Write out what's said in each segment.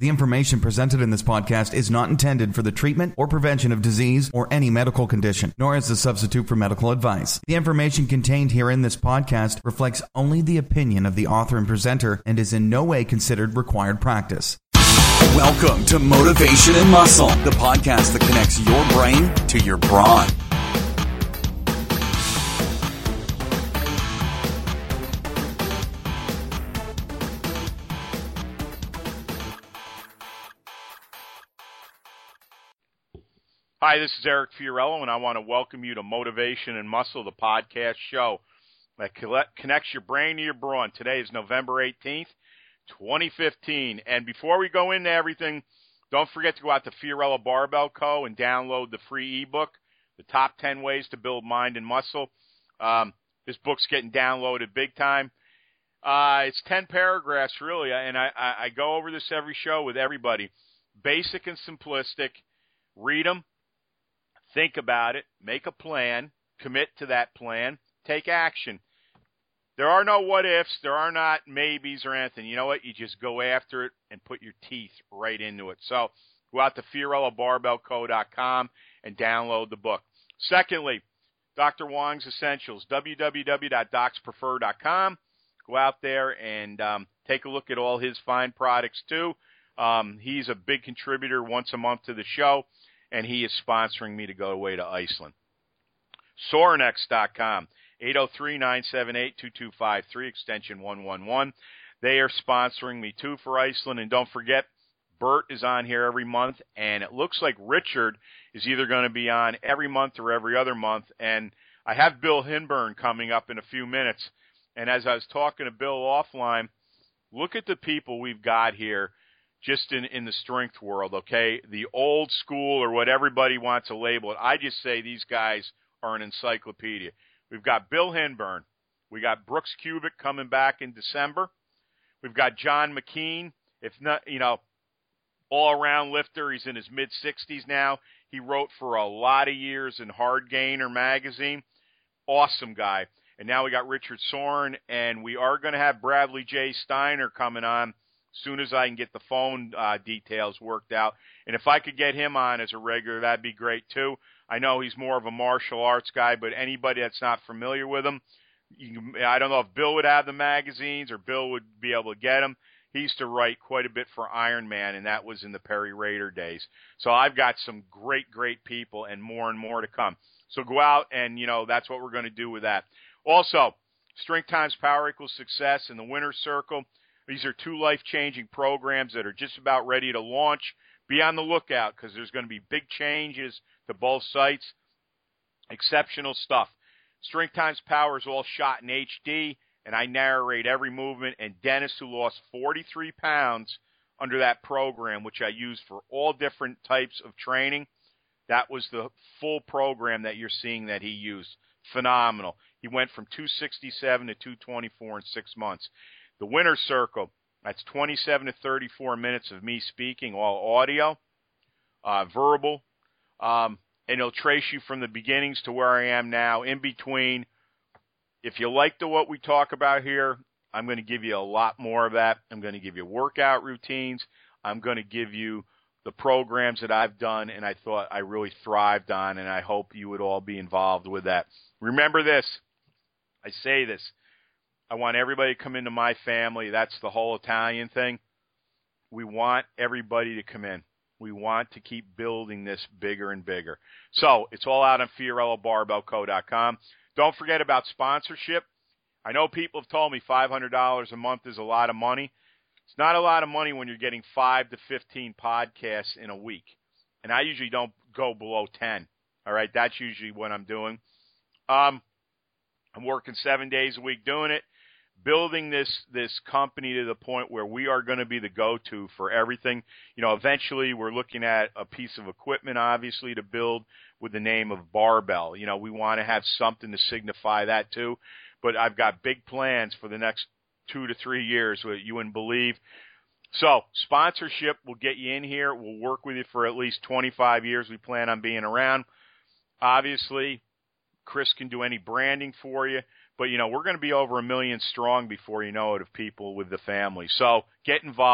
The information presented in this podcast is not intended for the treatment or prevention of disease or any medical condition, nor as a substitute for medical advice. The information contained here in this podcast reflects only the opinion of the author and presenter and is in no way considered required practice. Welcome to Motivation and Muscle, the podcast that connects your brain to your brawn. Hi, this is Eric Fiorello, and I want to welcome you to Motivation and Muscle, the podcast show that connects your brain to your brawn. Today is November 18th, 2015. And before we go into everything, don't forget to go out to Fiorello Barbell Co. and download the free ebook, The Top 10 Ways to Build Mind and Muscle. This book's getting downloaded big time. It's 10 paragraphs, really, and I go over this every show with everybody. Basic and simplistic. Read them. Think about it, make a plan, commit to that plan, take action. There are no what-ifs, there are not maybes or anything. You know what? You just go after it and put your teeth right into it. So go out to FiorelloBarbellCo.com and download the book. Secondly, Dr. Wong's Essentials, www.docsprefer.com. Go out there and take a look at all his fine products, too. He's a big contributor once a month to the show, and he is sponsoring me to go away to Iceland. Sorinex.com, 803-978-2253, extension 111. They are sponsoring me, too, for Iceland. And don't forget, Bert is on here every month, and it looks like Richard is either going to be on every month or every other month. And I have Bill Hinburn coming up in a few minutes. And as I was talking to Bill offline, look at the people we've got here just in the strength world, okay? The old school, or what everybody wants to label it. I just say these guys are an encyclopedia. We've got Bill Hinburn. We got Brooks Kubik coming back in December. We've got John McKean, if not, all-around lifter. He's in his mid-60s now. He wrote for a lot of years in Hard Gainer magazine. Awesome guy. And now we got Richard Soren, and we are going to have Bradley J. Steiner coming on soon as I can get the phone details worked out. And if I could get him on as a regular, that'd be great, too. I know he's more of a martial arts guy, but anybody that's not familiar with him, I don't know if Bill would have the magazines or Bill would be able to get them. He used to write quite a bit for Iron Man, and that was in the Perry Raider days. So I've got some great, great people and more to come. So go out and, that's what we're going to do with that. Also, Strength Times Power Equals Success and the Winner's Circle. These are two life-changing programs that are just about ready to launch. Be on the lookout because there's going to be big changes to both sites. Exceptional stuff. Strength Times Power is all shot in HD, and I narrate every movement. And Dennis, who lost 43 pounds under that program, which I used for all different types of training, that was the full program that you're seeing that he used. Phenomenal. He went from 267 to 224 in 6 months. The Winner's Circle, that's 27 to 34 minutes of me speaking, all audio, verbal, and it'll trace you from the beginnings to where I am now, in between. If you like what we talk about here, I'm going to give you a lot more of that. I'm going to give you workout routines. I'm going to give you the programs that I've done and I thought I really thrived on, and I hope you would all be involved with that. Remember this. I say this. I want everybody to come into my family. That's the whole Italian thing. We want everybody to come in. We want to keep building this bigger and bigger. So it's all out on FiorelloBarbellCo.com. Don't forget about sponsorship. I know people have told me $500 a month is a lot of money. It's not a lot of money when you're getting 5 to 15 podcasts in a week. And I usually don't go below 10. All right, that's usually what I'm doing. I'm working 7 days a week doing it. Building this company to the point where we are going to be the go-to for everything. Eventually we're looking at a piece of equipment, obviously, to build with the name of Barbell. We want to have something to signify that too. But I've got big plans for the next 2 to 3 years, you wouldn't believe. So sponsorship will get you in here. We'll work with you for at least 25 years. We plan on being around. Obviously, Chris can do any branding for you. But, we're going to be over 1 million strong before you know it of people with the family. So get involved.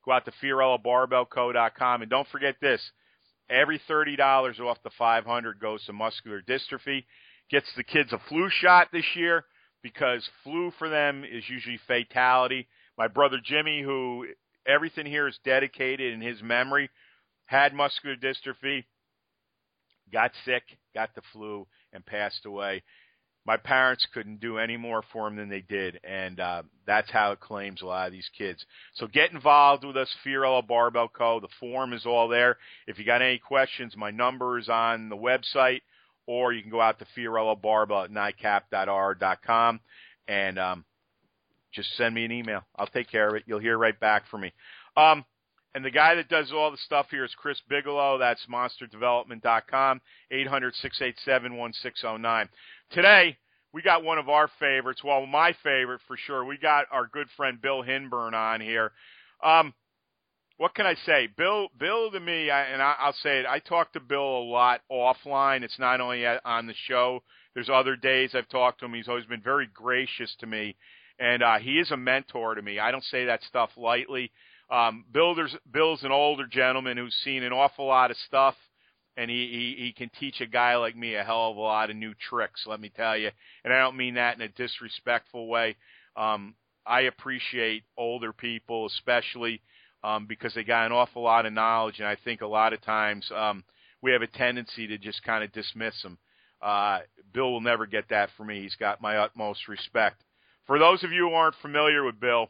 Go out to FiorellaBarbellCo.com. And don't forget this. Every $30 off the $500 goes to muscular dystrophy. Gets the kids a flu shot this year because flu for them is usually fatality. My brother Jimmy, who everything here is dedicated in his memory, had muscular dystrophy, got sick, got the flu, and passed away. My parents couldn't do any more for him than they did, and that's how it claims a lot of these kids. So get involved with us, Fiorella Barbell Co. The form is all there. If you got any questions, my number is on the website, or you can go out to Fiorella Barbell at NICAP.R.com and just send me an email. I'll take care of it. You'll hear right back from me. And the guy that does all the stuff here is Chris Bigelow. That's monsterdevelopment.com, 800-687-1609. Today, we got one of our favorites. Well, my favorite for sure. We got our good friend Bill Hinburn on here. What can I say? Bill to me, I'll say it, I talk to Bill a lot offline. It's not only on the show. There's other days I've talked to him. He's always been very gracious to me, and he is a mentor to me. I don't say that stuff lightly. Bill's an older gentleman who's seen an awful lot of stuff, and he can teach a guy like me a hell of a lot of new tricks, let me tell you. And I don't mean that in a disrespectful way. I appreciate older people, especially because they got an awful lot of knowledge, and I think a lot of times we have a tendency to just kind of dismiss them. Bill will never get that from me. He's got my utmost respect. For those of you who aren't familiar with Bill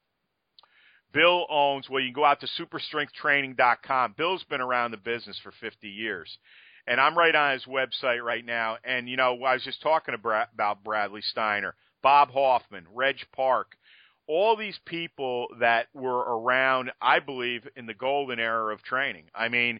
owns, well, you can go out to superstrengthtraining.com. Bill's been around the business for 50 years. And I'm right on his website right now. And, you know, I was just talking about Bradley Steiner, Bob Hoffman, Reg Park, all these people that were around, I believe, in the golden era of training. I mean,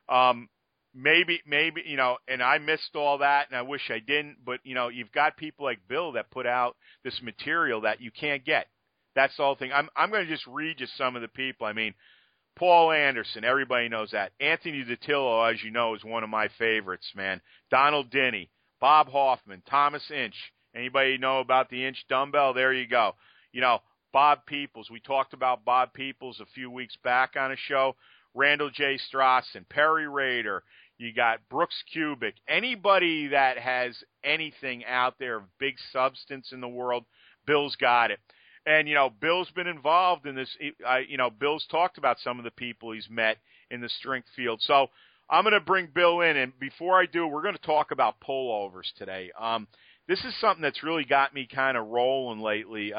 maybe, you know, and I missed all that, and I wish I didn't. But, you know, you've got people like Bill that put out this material that you can't get. That's the whole thing. I'm going to just read you some of the people. I mean, Paul Anderson, everybody knows that. Anthony DiTillo, as you know, is one of my favorites, man. Donald Dinney, Bob Hoffman, Thomas Inch. Anybody know about the Inch dumbbell? There you go. You know, Bob Peoples. We talked about Bob Peoples a few weeks back on a show. Randall J. Strassen, Perry Rader. You got Brooks Kubik. Anybody that has anything out there of big substance in the world, Bill's got it. And, you know, Bill's been involved in this. You know, Bill's talked about some of the people he's met in the strength field. So I'm going to bring Bill in. And before I do, we're going to talk about pullovers today. This is something that's really got me kind of rolling lately.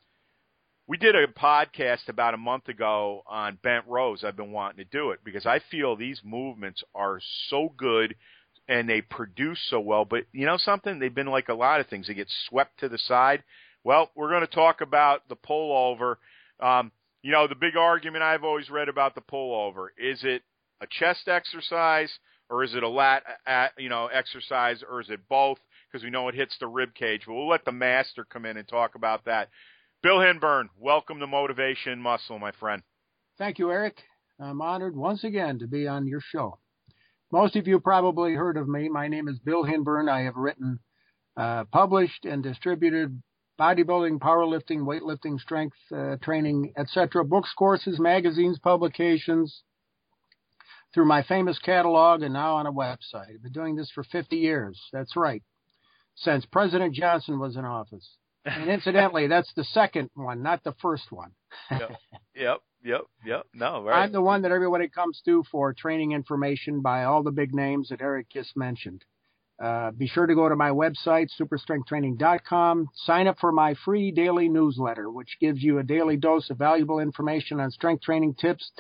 We did a podcast about a month ago on bent rows. I've been wanting to do it because I feel these movements are so good and they produce so well. But, you know something? They've been like a lot of things. They get swept to the side. Well, we're going to talk about the pullover. You know, the big argument I've always read about the pullover, is it a chest exercise or is it a lat exercise, or is it both? Because we know it hits the rib cage. But we'll let the master come in and talk about that. Bill Hinburn, welcome to Motivation Muscle, my friend. Thank you, Eric. I'm honored once again to be on your show. Most of you probably heard of me. My name is Bill Hinburn. I have written, published, and distributed bodybuilding, powerlifting, weightlifting, strength training, etc., books, courses, magazines, publications, through my famous catalog and now on a website. I've been doing this for 50 years. That's right. Since President Johnson was in office. And incidentally, that's the second one, not the first one. Yep. No, right. I'm the one that everybody comes to for training information by all the big names that Eric just mentioned. Be sure to go to my website, superstrengthtraining.com. Sign up for my free daily newsletter, which gives you a daily dose of valuable information on strength training tips,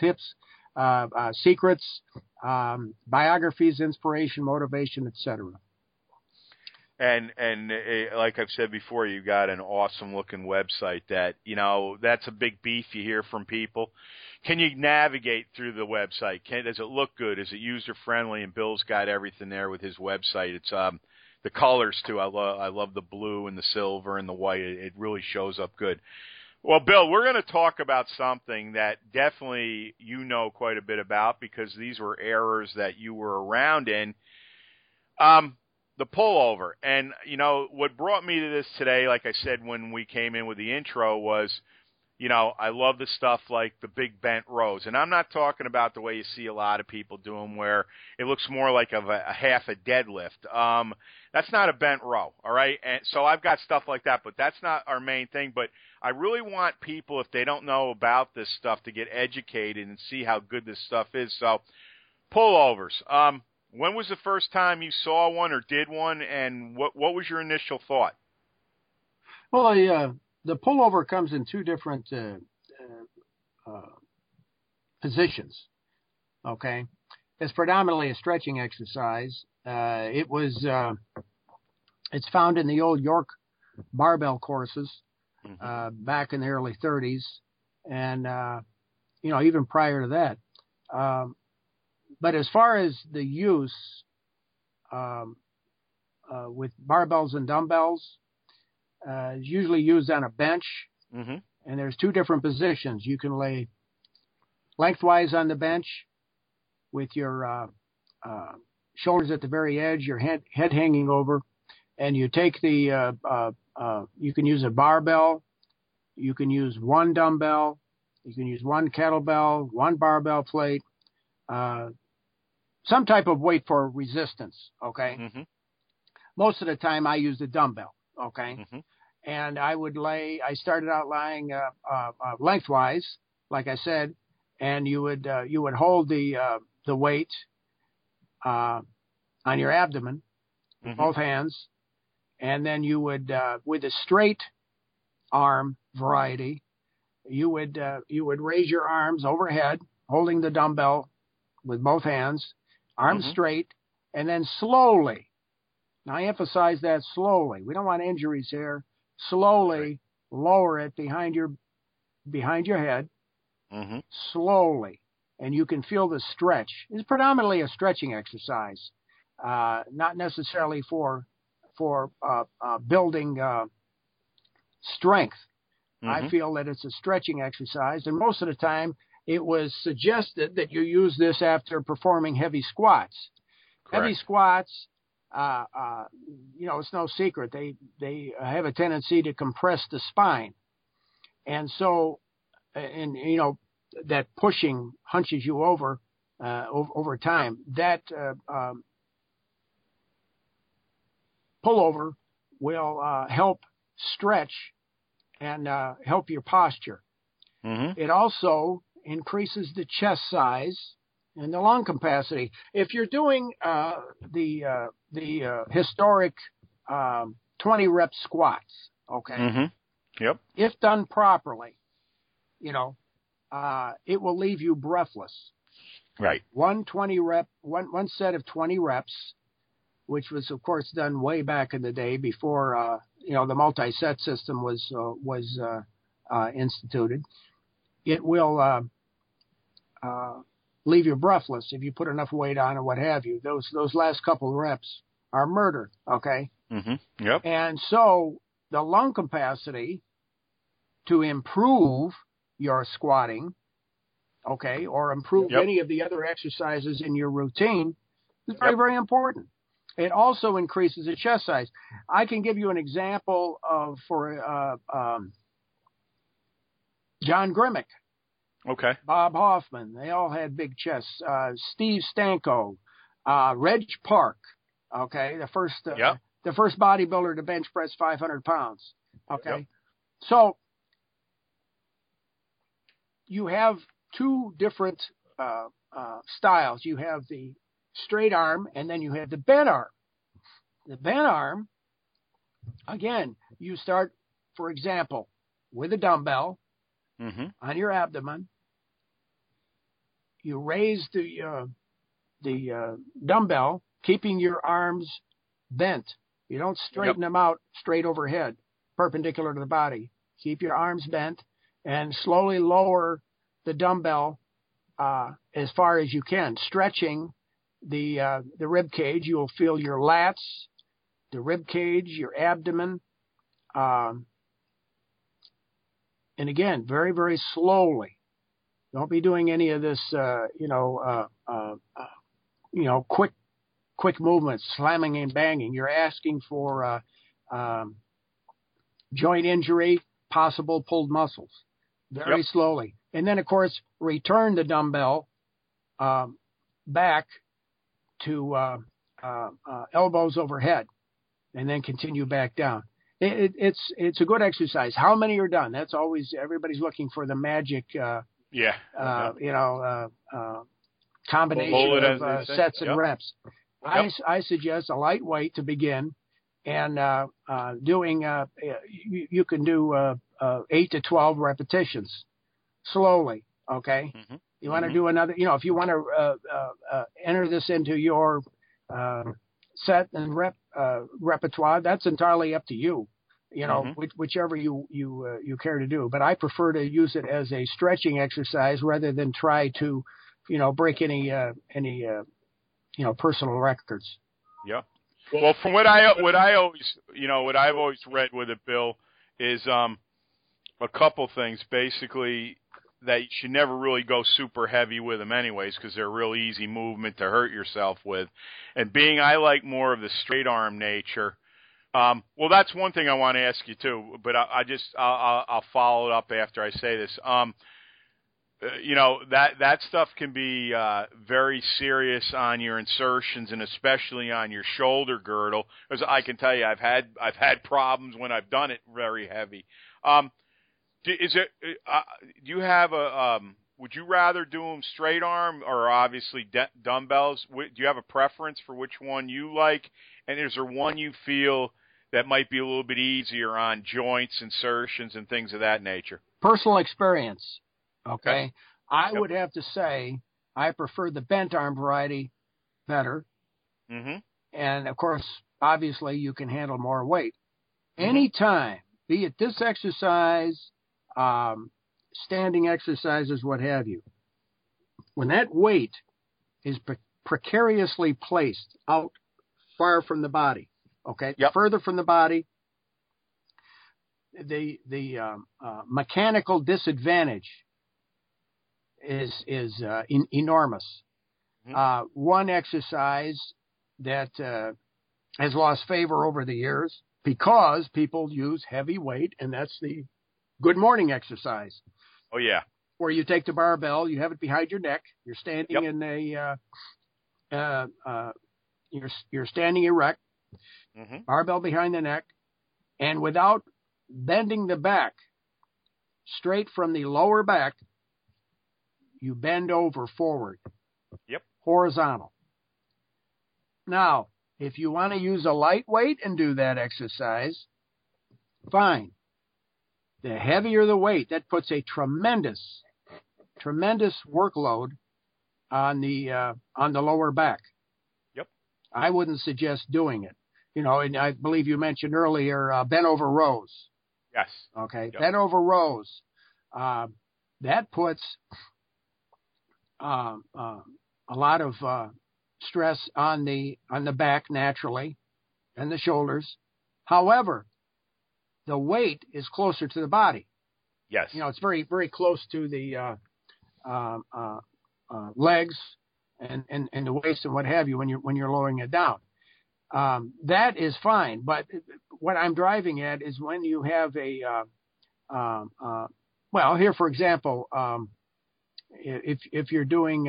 secrets, biographies, inspiration, motivation, etc. And like I've said before, you got an awesome looking website that, you know, that's a big beef you hear from people. Can you navigate through the website? Does it look good? Is it user friendly? And Bill's got everything there with his website. It's the colors too. I love the blue and the silver and the white. It really shows up good. Well, Bill, we're going to talk about something that definitely you know quite a bit about because these were eras that you were around in. The pullover. And, you know, what brought me to this today, like I said when we came in with the intro, was, I love the stuff like the big bent rows. And I'm not talking about the way you see a lot of people do them where it looks more like a half a deadlift. That's not a bent row, all right? And so I've got stuff like that, but that's not our main thing. But I really want people, if they don't know about this stuff, to get educated and see how good this stuff is. So pullovers. When was the first time you saw one or did one, and what was your initial thought? Well, the pullover comes in two different positions. Okay, it's predominantly a stretching exercise. It's found in the old York barbell courses back in the early 30s, and even prior to that. But as far as the use with barbells and dumbbells, it's usually used on a bench, and there's two different positions. You can lay lengthwise on the bench with your shoulders at the very edge, your head hanging over, and you take you can use a barbell, you can use one dumbbell, you can use one kettlebell, one barbell plate, some type of weight for resistance, okay? Most of the time I use a dumbbell, okay? And I started out lying lengthwise, like I said, and you would hold the weight on your abdomen with both hands, and then you would, with a straight arm variety, you would raise your arms overhead, holding the dumbbell with both hands, arms straight, and then slowly. Now I emphasize that slowly. We don't want injuries here. Slowly lower it behind your head. Slowly, and you can feel the stretch. It's predominantly a stretching exercise, not necessarily for building strength. I feel that it's a stretching exercise, and most of the time it was suggested that you use this after performing heavy squats. Correct. Heavy squats, it's no secret. They have a tendency to compress the spine. And so, that pushing hunches you over time. That pullover will help stretch and help your posture. It also increases the chest size and the lung capacity. If you're doing the historic 20 rep squats, okay? Yep. If done properly, it will leave you breathless. Right. One set of 20 reps, which was of course done way back in the day before the multi-set system was instituted. It will leave you breathless if you put enough weight on or what have you. Those last couple of reps are murder. Okay. Yep. And so the lung capacity to improve your squatting, okay, or improve any of the other exercises in your routine is very, very important. It also increases the chest size. I can give you an example for John Grimmick. Okay. Bob Hoffman. They all had big chests. Steve Stanko, Reg Park. Okay, the first bodybuilder to bench press 500 pounds. Okay, so you have two different styles. You have the straight arm, and then you have the bent arm. The bent arm, again, you start, for example, with a dumbbell on your abdomen. You raise the dumbbell, keeping your arms bent. You don't straighten them out straight overhead, perpendicular to the body. Keep your arms bent and slowly lower the dumbbell as far as you can, stretching the rib cage. You will feel your lats, the rib cage, your abdomen, and again, very, very slowly. Don't be doing any of this, quick movements, slamming and banging. You're asking for joint injury, possible pulled muscles. very slowly. And then, of course, return the dumbbell back to elbows overhead, and then continue back down. It's a good exercise. How many are done? That's always, everybody's looking for the magic, combination of sets and reps. I suggest a lightweight to begin, and doing you can do 8 to 12 repetitions slowly. Okay, you want to do another. If you want to enter this into your set and repertoire, that's entirely up to you. Whichever you care to do. But I prefer to use it as a stretching exercise rather than try to, break any personal records. Yeah. Well, from what I've always read with it, Bill, is a couple things. Basically, that you should never really go super heavy with them anyways, because they're a real easy movement to hurt yourself with. And I like more of the straight arm nature. Well, that's one thing I want to ask you too, but I'll follow it up after I say this. That stuff can be very serious on your insertions and especially on your shoulder girdle. As I can tell you, I've had problems when I've done it very heavy. Do you have would you rather do them straight arm or obviously dumbbells? Do you have a preference for which one you like? And is there one you feel that might be a little bit easier on joints, insertions, and things of that nature? Personal experience. Okay. I would have to say I prefer the bent arm variety better. Mm-hmm. And, of course, obviously you can handle more weight. Mm-hmm. Anytime, be it this exercise, standing exercises, what have you, when that weight is precariously placed out far from the body, further from the body, the mechanical disadvantage is enormous. Mm-hmm. One exercise that has lost favor over the years because people use heavy weight, and that's the good morning exercise. Oh yeah, where you take the barbell, you have it behind your neck, you're standing in you're standing erect, barbell behind the neck, and without bending the back, straight from the lower back, you bend over forward. Yep. Horizontal. Now, if you want to use a lightweight and do that exercise, fine. The heavier the weight, that puts a tremendous workload on the lower back. Yep. I wouldn't suggest doing it. And I believe you mentioned earlier bent over rows. Yes. Okay. Yep. Bent over rows. That puts a lot of stress on the back naturally and the shoulders. However, the weight is closer to the body. Yes. It's very, very close to the legs and the waist and what have you when you're lowering it down. That is fine, but what I'm driving at is when you have here, for example, if you're doing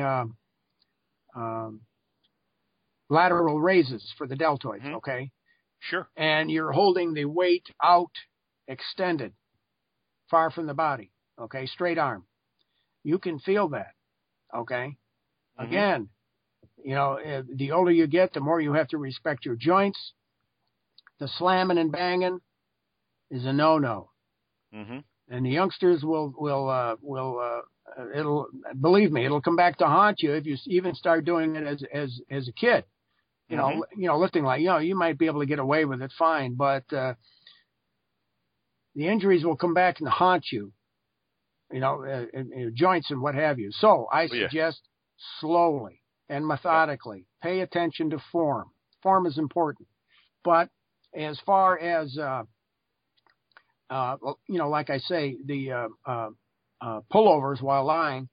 lateral raises for the deltoids, okay? Sure. And you're holding the weight out, extended, far from the body, okay? Straight arm. You can feel that, okay? Mm-hmm. Again, the older you get, the more you have to respect your joints. The slamming and banging is a no-no. Mm-hmm. And the youngsters it'll, believe me, it'll come back to haunt you if you even start doing it as a kid. Lifting like, you might be able to get away with it fine, but the injuries will come back and haunt you, joints and what have you. So I suggest slowly and methodically pay attention to form. Form is important. But as far as, like I say, the pullovers while lying,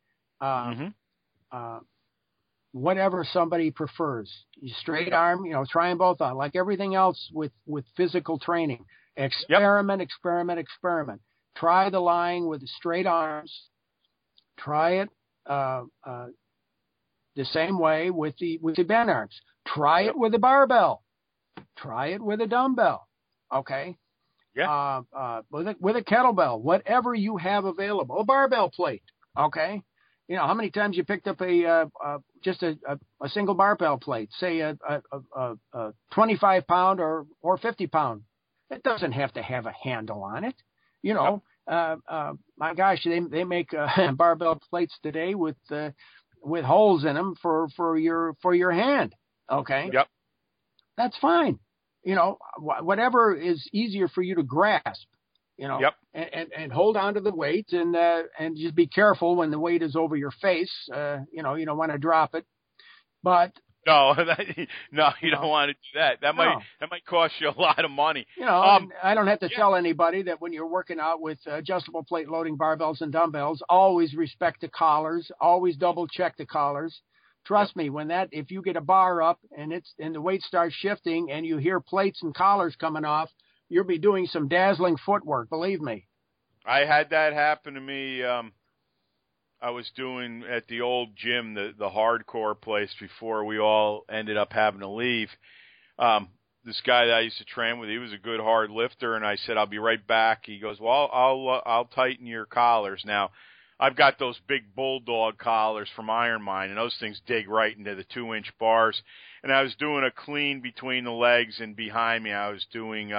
whatever somebody prefers. Straight arm, try them both on. Like everything else with physical training. Experiment. Try the lying with the straight arms. Try it the same way with the bent arms. Try it with a barbell. Try it with a dumbbell. Okay. Yeah. With a kettlebell, whatever you have available, a barbell plate. Okay. You know, how many times you picked up just a single barbell plate, say a 25 pound or 50 pound. It doesn't have to have a handle on it. You know, my gosh, they make barbell plates today with holes in them for your hand. Okay. Yep. That's fine. You know, whatever is easier for you to grasp. You know, yep. and hold on to the weight and just be careful when the weight is over your face. You know, you don't want to drop it. But no, you don't want to do that. That might cost you a lot of money. You know, I don't have to tell anybody that when you're working out with adjustable plate loading barbells and dumbbells, always respect the collars, always double check the collars. Trust me, if you get a bar up and the weight starts shifting and you hear plates and collars coming off, you'll be doing some dazzling footwork, believe me. I had that happen to me. I was doing at the old gym, the hardcore place, before we all ended up having to leave. This guy that I used to train with, he was a good hard lifter, and I said, I'll be right back. He goes, well, I'll tighten your collars. Now, I've got those big bulldog collars from Iron Mine, and those things dig right into the 2-inch bars. And I was doing a clean between the legs, and behind me I was doing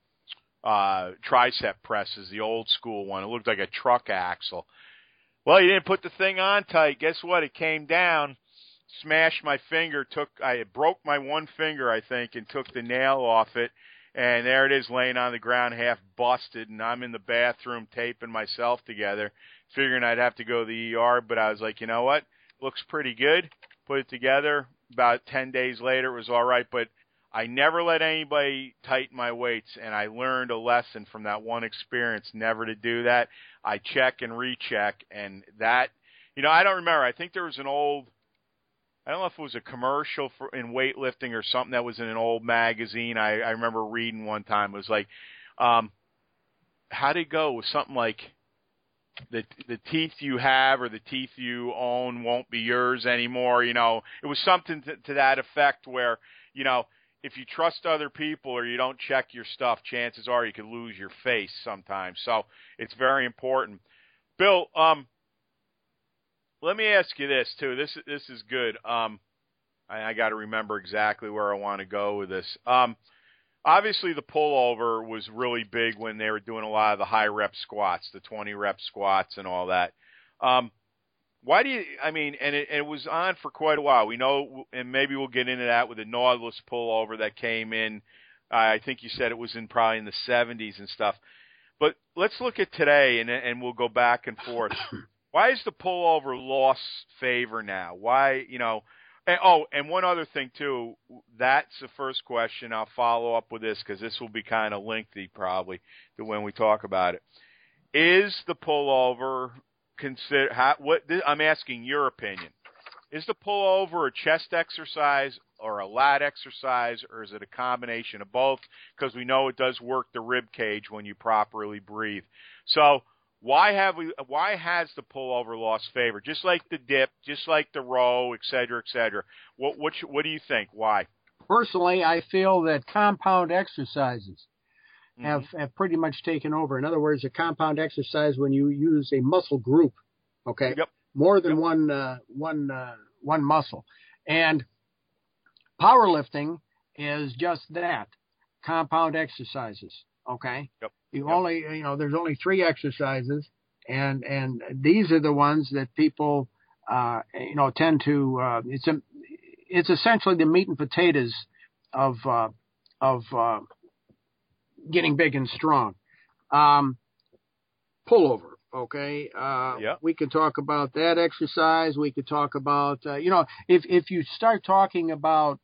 tricep presses, the old school one. It looked like a truck axle. Well, he didn't put the thing on tight. Guess what? It came down, smashed my finger. I broke my one finger, I think, and took the nail off it. And there it is, laying on the ground, half busted. And I'm in the bathroom taping myself together, figuring I'd have to go to the ER. But I was like, you know what? Looks pretty good. Put it together. About 10 days later, it was all right. But I never let anybody tighten my weights, and I learned a lesson from that one experience, never to do that. I check and recheck, and that, you know, I don't remember. I think there was an old, I don't know if it was a commercial in weightlifting or something that was in an old magazine. I remember reading one time. It was like, how'd it go? It was something like, the teeth you have or the teeth you own won't be yours anymore. You know, it was something to that effect where, you know, if you trust other people or you don't check your stuff, chances are you could lose your face sometimes. So it's very important. Bill, let me ask you this too. This is good. I got to remember exactly where I want to go with this. Obviously, the pullover was really big when they were doing a lot of the high rep squats, the 20 rep squats and all that. Why do you, I mean, and it was on for quite a while. We know, and maybe we'll get into that with the Nautilus pullover that came in. I think you said it was probably in the 70s and stuff. But let's look at today, and we'll go back and forth. Why is the pullover lost favor now? Why, you know, and one other thing, too, that's the first question. I'll follow up with this because this will be kind of lengthy probably to when we talk about it. Is the pullover I'm asking your opinion. Is the pullover a chest exercise or a lat exercise, or is it a combination of both? Because we know it does work the rib cage when you properly breathe. So why has the pullover lost favor? Just like the dip, just like the row, et cetera, et cetera. What do you think? Why? Personally, I feel that compound exercises have pretty much taken over. In other words, a compound exercise when you use a muscle group, okay, yep. more than one muscle. And powerlifting is just that, compound exercises, okay? Yep. There's only 3 exercises, and these are the ones that people, tend to. It's essentially the meat and potatoes of getting big and strong. Pullover, okay? We can talk about that exercise. We could talk about, if you start talking about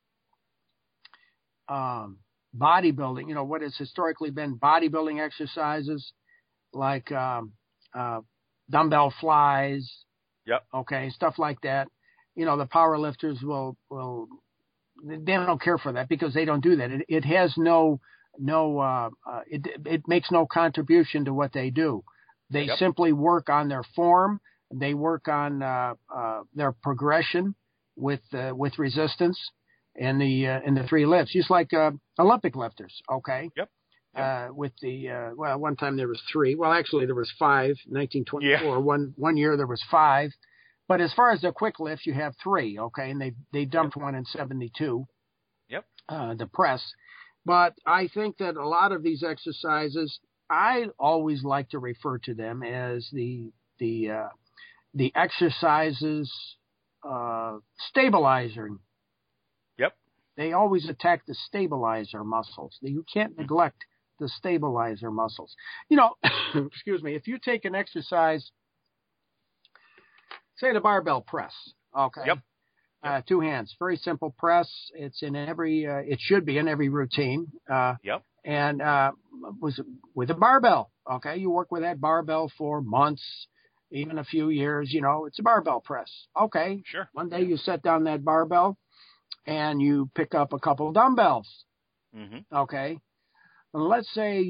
bodybuilding, what has historically been bodybuilding exercises like dumbbell flies, okay, stuff like that. The power lifters will they don't care for that because they don't do that. It has no it makes no contribution to what they do. They simply work on their form. They work on their progression with resistance in the three lifts, just like Olympic lifters. Okay. Yep. With the one time there was three. Well, actually there was five. 1924. Yeah. One year there was five. But as far as the quick lifts, you have three. Okay, and they dumped one in 72. Yep. The press. But I think that a lot of these exercises, I always like to refer to them as the exercises stabilizing. Yep. They always attack the stabilizer muscles. You can't neglect the stabilizer muscles. Excuse me, if you take an exercise, say the barbell press, okay? Yep. Two hands, very simple press. It's in it should be in every routine. Yep. And was with a barbell, okay? You work with that barbell for months, even a few years, it's a barbell press. Okay. Sure. One day you set down that barbell and you pick up a couple of dumbbells. Mm-hmm. Okay. And let's say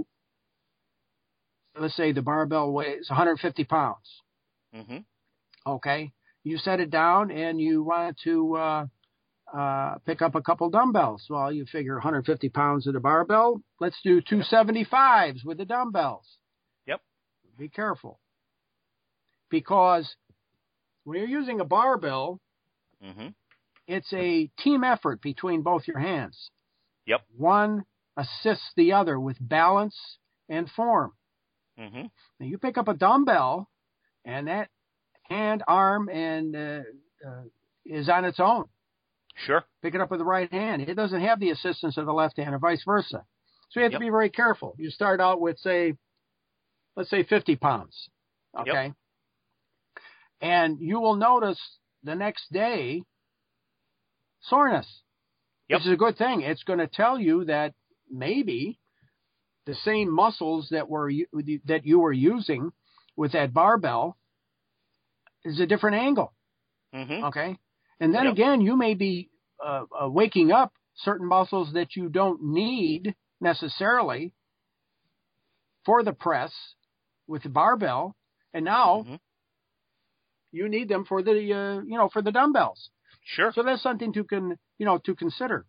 the barbell weighs 150 pounds. Mm-hmm. Okay. You set it down and you want to pick up a couple dumbbells. Well, you figure 150 pounds of the barbell. Let's do 275s with the dumbbells. Yep. Be careful. Because when you're using a barbell, it's a team effort between both your hands. Yep. One assists the other with balance and form. Mm-hmm. Now you pick up a dumbbell, and that hand, arm, and is on its own. Sure. Pick it up with the right hand. It doesn't have the assistance of the left hand, or vice versa. So you have to be very careful. You start out with, let's say 50 pounds. Okay. Yep. And you will notice the next day soreness. Yep. Which is a good thing. It's going to tell you that maybe the same muscles that you were using with that barbell is a different angle. Mm-hmm. Okay. And then again, you may be waking up certain muscles that you don't need necessarily for the press with the barbell, and now you need them for the for the dumbbells. Sure. So that's something to consider.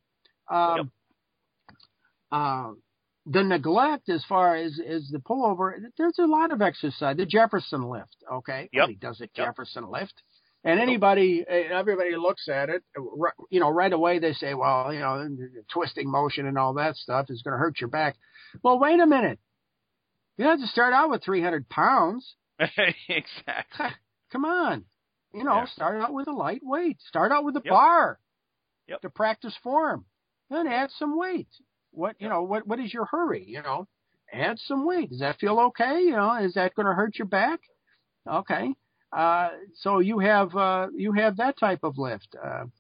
The neglect as far as the pullover, there's a lot of exercise. The Jefferson lift, okay? Yep. Everybody does a Jefferson lift. And everybody looks at it, right away they say, well, the twisting motion and all that stuff is going to hurt your back. Well, wait a minute. You have to start out with 300 pounds. Exactly. Come on. Start out with a light weight. Start out with a bar to practice form. Then add some weight. What is your hurry? Add some weight. Does that feel okay? Is that going to hurt your back? Okay. So you have that type of lift.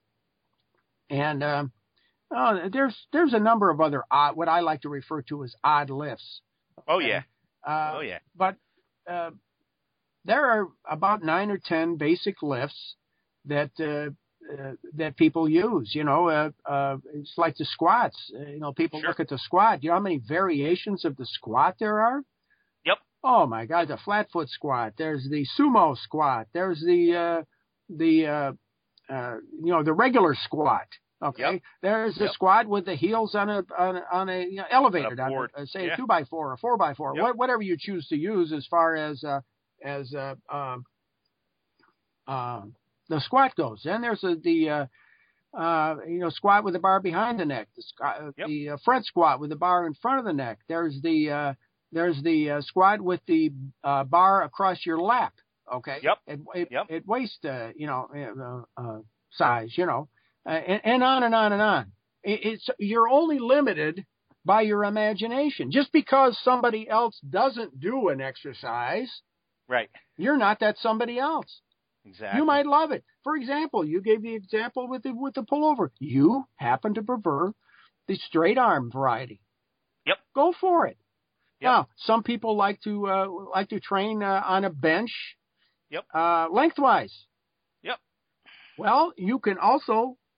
There's a number of other what I like to refer to as odd lifts. Oh yeah. But there are about 9 or 10 basic lifts that people use. It's like the squats. People look at the squat. You know how many variations of the squat there are? Yep. Oh my God, the flat foot squat. There's the sumo squat. There's the regular squat. Okay. Yep. There's the squat with the heels on a elevated, on a 2x4 or 4x4, whatever you choose to use as far as the squat goes. Then there's the squat with the bar behind the neck, the front squat with the bar in front of the neck. There's the squat with the bar across your lap. Okay. At waist, size, and on and on and on. You're only limited by your imagination. Just because somebody else doesn't do an exercise, right? You're not that somebody else. Exactly. You might love it. For example, you gave the example with the pullover. You happen to prefer the straight arm variety. Yep. Go for it. Yep. Now, some people like to train on a bench. Yep. Lengthwise. Yep. Well, you can also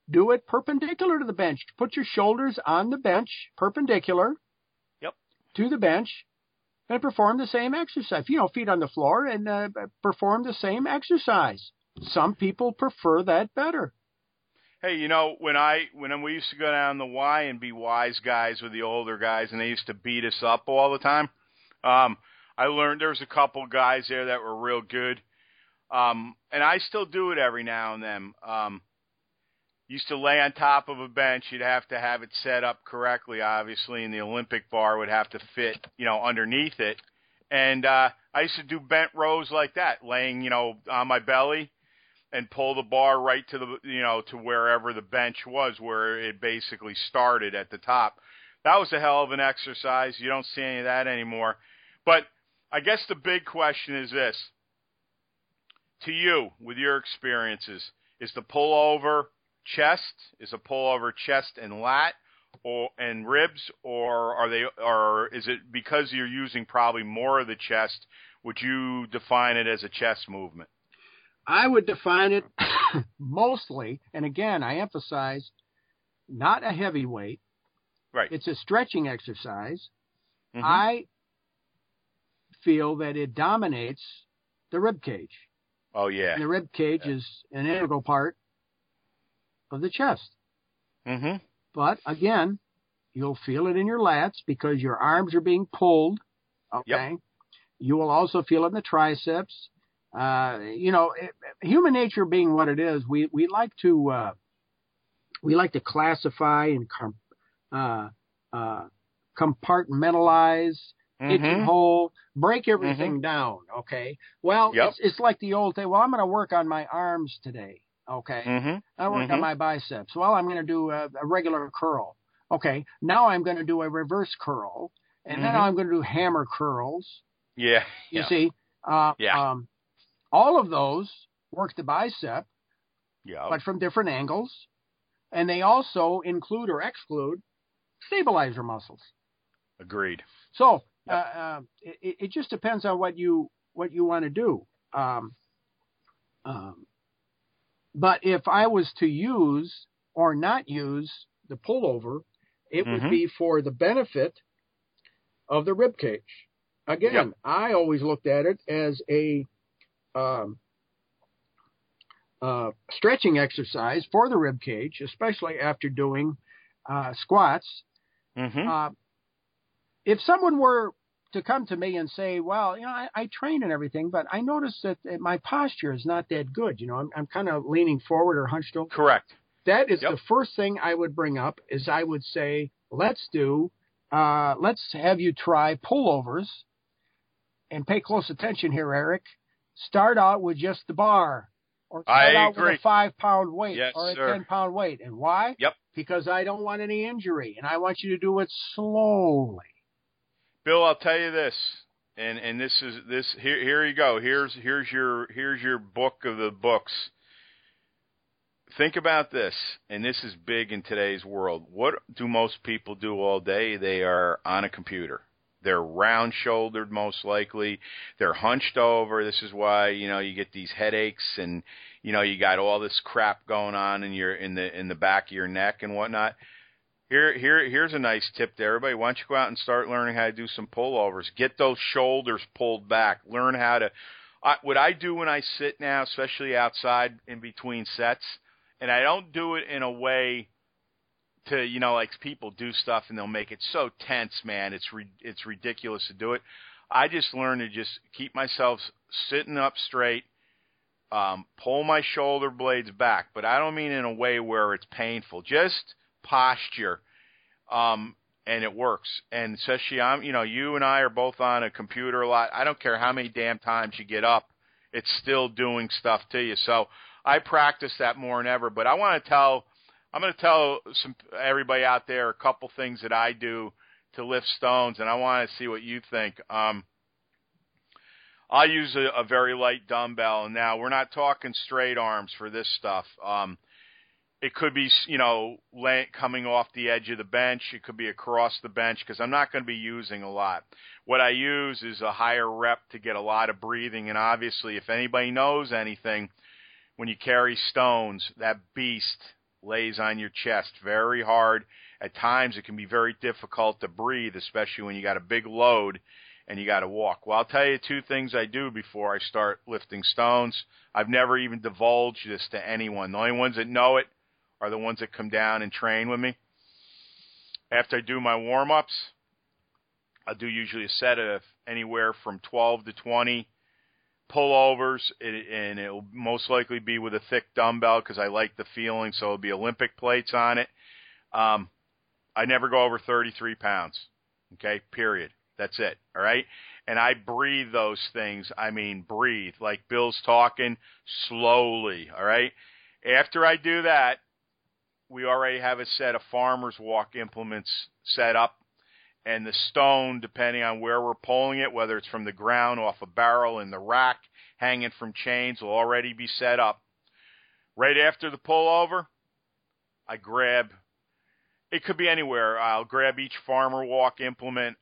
do it perpendicular to the bench. Put your shoulders on the bench, perpendicular to the bench, and perform the same exercise. Feet on the floor, and perform the same exercise. Some people prefer that better. Hey, when we used to go down the Y and be wise guys with the older guys, and they used to beat us up all the time, I learned there was a couple guys there that were real good, and I still do it every now and then. Used to lay on top of a bench. You'd have to have it set up correctly, obviously, and the Olympic bar would have to fit, underneath it. And I used to do bent rows like that, laying, on my belly, and pull the bar right to the, to wherever the bench was, where it basically started at the top. That was a hell of an exercise. You don't see any of that anymore. But I guess the big question is this. To you, with your experiences, is the pullover chest, is a pullover chest and lat and ribs, or is it because you're using probably more of the chest, would you define it as a chest movement? I would define it mostly, and again, I emphasize, not a heavy weight. Right. It's a stretching exercise. Mm-hmm. I feel that it dominates the rib cage. Oh, yeah. And the rib cage is an integral part of the chest. Mm-hmm. But again, you'll feel it in your lats because your arms are being pulled. Okay. Yep. You will also feel it in the triceps. Human nature being what it is, we like to classify and compartmentalize, pigeonhole, break everything down. Okay. Well, it's like the old thing. Well, I'm going to work on my arms today. Okay. I work on my biceps. Well, I'm going to do a regular curl. Okay. Now I'm going to do a reverse curl, and then I'm going to do hammer curls. Yeah. You see. All of those work the bicep, but from different angles, and they also include or exclude stabilizer muscles. Agreed. So it just depends on what you want to do. But if I was to use or not use the pullover, it would be for the benefit of the rib cage. Again, I always looked at it as a stretching exercise for the rib cage, especially after doing squats. If someone were to come to me and say, well, I train and everything, but I noticed that my posture is not that good. I'm kind of leaning forward or hunched over. Correct. That is the first thing I would bring up is I would say, let's have you try pullovers, and pay close attention here, Eric. Start out with just the bar, or start out with a 5-pound weight or a 10-pound weight. And why? Because I don't want any injury, and I want you to do it slowly. Bill, I'll tell you this, and this. Here you go. Here's your book of the books. Think about this, and this is big in today's world. What do most people do all day? They are on a computer. They're round-shouldered, most likely. They're hunched over. This is why you get these headaches, and you got all this crap going on in the back of your neck and whatnot. Here's a nice tip to everybody. Why don't you go out and start learning how to do some pullovers? Get those shoulders pulled back. Learn how to. What I do when I sit now, especially outside in between sets, and I don't do it in a way to, like people do stuff and they'll make it so tense, man. It's ridiculous to do it. I just learned to just keep myself sitting up straight, pull my shoulder blades back, but I don't mean in a way where it's painful. Just posture, and it works. And especially, you and I are both on a computer a lot. I don't care how many damn times you get up, it's still doing stuff to you. So I practice that more than ever. But I'm going to tell everybody out there a couple things that I do to lift stones, and I want to see what you think. I'll use a very light dumbbell, and now we're not talking straight arms for this stuff. It could be, coming off the edge of the bench. It could be across the bench because I'm not going to be using a lot. What I use is a higher rep to get a lot of breathing, and obviously if anybody knows anything, when you carry stones, that beast lays on your chest very hard. At times it can be very difficult to breathe, especially when you got a big load and you got to walk. Well, I'll tell you 2 things I do before I start lifting stones. I've never even divulged this to anyone. The only ones that know it are the ones that come down and train with me. After I do my warm-ups, I'll do usually a set of anywhere from 12 to 20 pullovers, and it'll most likely be with a thick dumbbell because I like the feeling, so it'll be Olympic plates on it. I never go over 33 pounds, okay, period. That's it, all right? And I breathe those things. I mean breathe, like Bill's talking, slowly, all right? After I do that, we already have a set of farmer's walk implements set up, and the stone, depending on where we're pulling it, whether it's from the ground, off a barrel, in the rack, hanging from chains, will already be set up. Right after the pullover, I grab, it could be anywhere. I'll grab each farmer walk implement.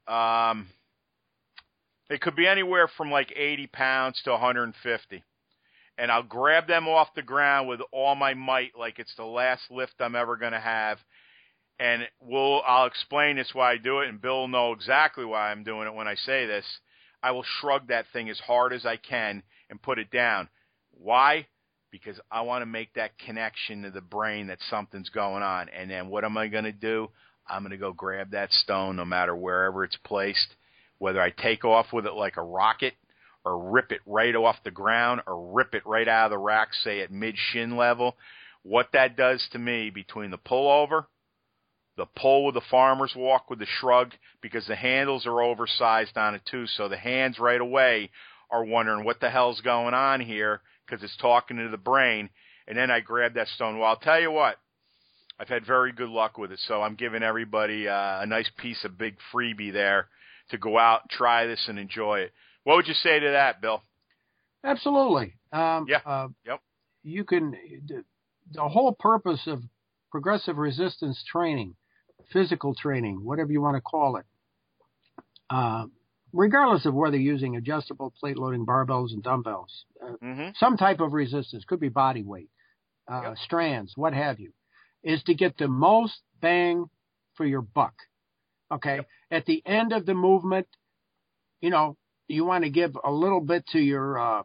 It could be anywhere from like 80 pounds to 150. And I'll grab them off the ground with all my might like it's the last lift I'm ever going to have. And I'll explain this why I do it, and Bill will know exactly why I'm doing it when I say this. I will shrug that thing as hard as I can and put it down. Why? Because I want to make that connection to the brain that something's going on. And then what am I going to do? I'm going to go grab that stone no matter wherever it's placed, whether I take off with it like a rocket or rip it right off the ground or rip it right out of the rack, say at mid-shin level. What that does to me between the pullover, the pull with the farmer's walk with the shrug, because the handles are oversized on it too, so the hands right away are wondering what the hell's going on here because it's talking to the brain, and then I grab that stone. Well, I'll tell you what, I've had very good luck with it, so I'm giving everybody a nice piece of big freebie there to go out, try this, and enjoy it. What would you say to that, Bill? Absolutely. Yep. You can, the whole purpose of progressive resistance training, physical training, whatever you want to call it, regardless of whether you're using adjustable plate loading barbells and dumbbells, some type of resistance, could be body weight, strands, what have you, is to get the most bang for your buck. Okay. Yep. At the end of the movement, you know, you want to give a little bit to your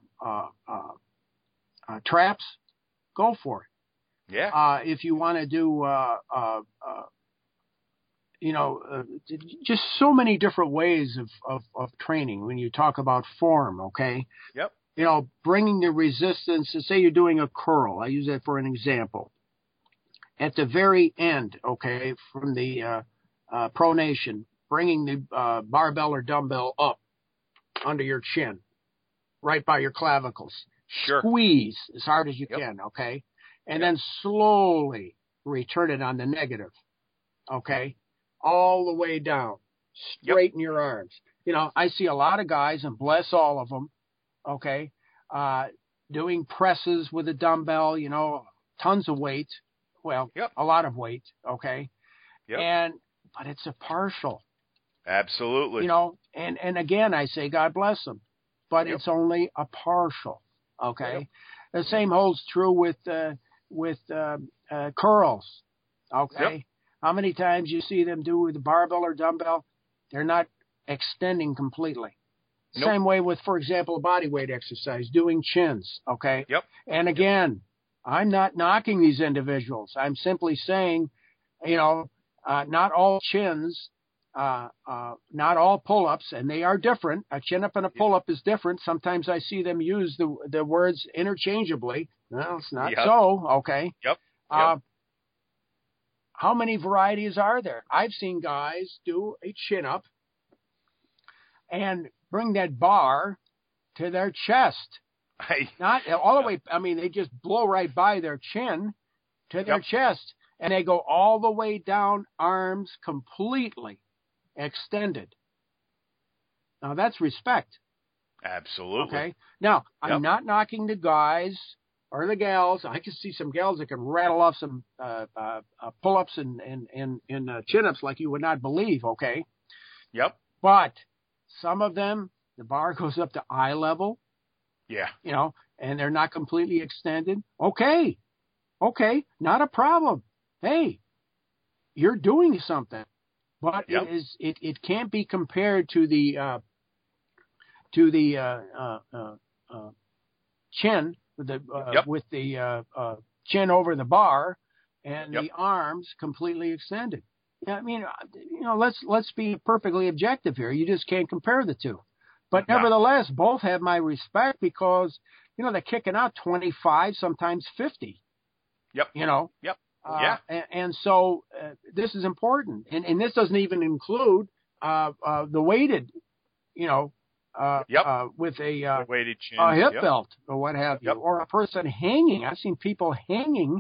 traps, go for it. Yeah. If you want to do, just so many different ways of training when you talk about form, okay? Yep. You know, bringing the resistance, to say you're doing a curl. I use that for an example. At the very end, okay, from the pronation, bringing the barbell or dumbbell up under your chin, right by your clavicles. Sure. Squeeze as hard as you can, okay? And then slowly return it on the negative, okay? All the way down. Straighten your arms. You know, I see a lot of guys, and bless all of them, okay, doing presses with a dumbbell, you know, tons of weight. Well, a lot of weight, okay? But it's a partial. Absolutely. You know, and again, I say God bless them, but it's only a partial, okay? The same holds true with curls, okay? How many times you see them do with the barbell or dumbbell? They're not extending completely. Same way with, for example, a body weight exercise, doing chins, okay? And again, I'm not knocking these individuals. I'm simply saying, you know, not all chins, not all pull-ups, and they are different. A chin-up and a pull-up is different. Sometimes I see them use the words interchangeably. Well, it's not so, okay? How many varieties are there? I've seen guys do a chin-up and bring that bar to their chest. Not all the way, I mean, they just blow right by their chin to their chest, and they go all the way down, arms completely extended. Now, that's respect. Absolutely. Okay? Now, I'm not knocking the guys or the gals. I can see some gals that can rattle off some pull-ups and chin-ups like you would not believe, okay? But some of them, the bar goes up to eye level. You know, and they're not completely extended. Okay. Okay, not a problem. Hey, you're doing something, but Yep. it can't be compared to the chin with the chin over the bar and Yep. the arms completely extended. Yeah, I mean, let's be perfectly objective here. You just can't compare the two. But No. nevertheless, both have my respect because they're kicking out 25, sometimes 50. Yep. Yep. Yeah. And so this is important, and this doesn't even include the weighted, with a Weighted chins. hip Yep. belt or what have you, Yep. or a person hanging. I've seen people hanging,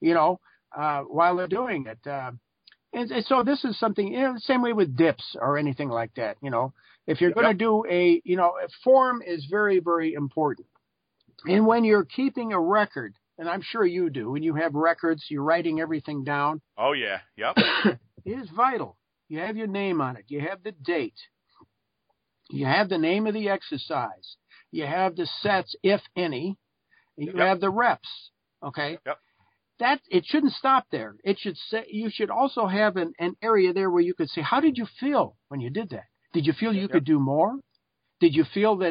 while they're doing it. And so this is something, the same way with dips or anything like that. If you're going to do a form is very, very important. And when you're keeping a record, and I'm sure you do, when you have records, you're writing everything down. Oh, yeah. Yep. It is vital. You have your name on it. You have the date. You have the name of the exercise. You have the sets, if any. And you have the reps. Okay? Yep. It shouldn't stop there. It should say, you should also have an area there where you could say, how did you feel when you did that? Did you feel you could do more? Did you feel that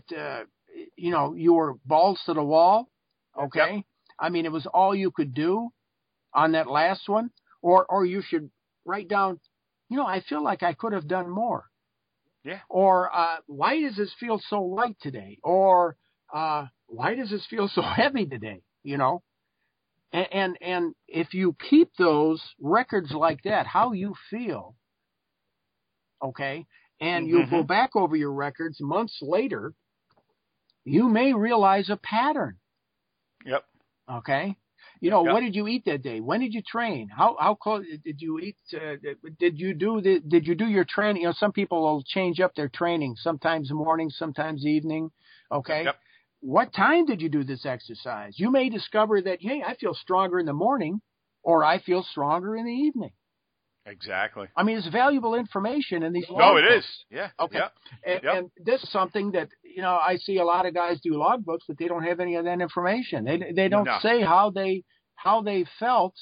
you were balls to the wall? Okay. Yep. I mean, it was all you could do on that last one, or you should write down, I feel like I could have done more. Yeah. Or why does this feel so light today? Or why does this feel so heavy today? And if you keep those records like that, how you feel, okay, and you go back over your records months later, you may realize a pattern. Yep. Okay. What did you eat that day? When did you train? How close did you eat? Did you do your training? Some people will change up their training, sometimes morning, sometimes evening. Okay. Yep. What time did you do this exercise? You may discover that, hey, I feel stronger in the morning, or I feel stronger in the evening. Exactly. I mean, it's valuable information in these. No, it logbooks. is. Yeah. Okay. Yep. And this is something that, I see a lot of guys do logbooks, but they don't have any of that information. They don't say how they felt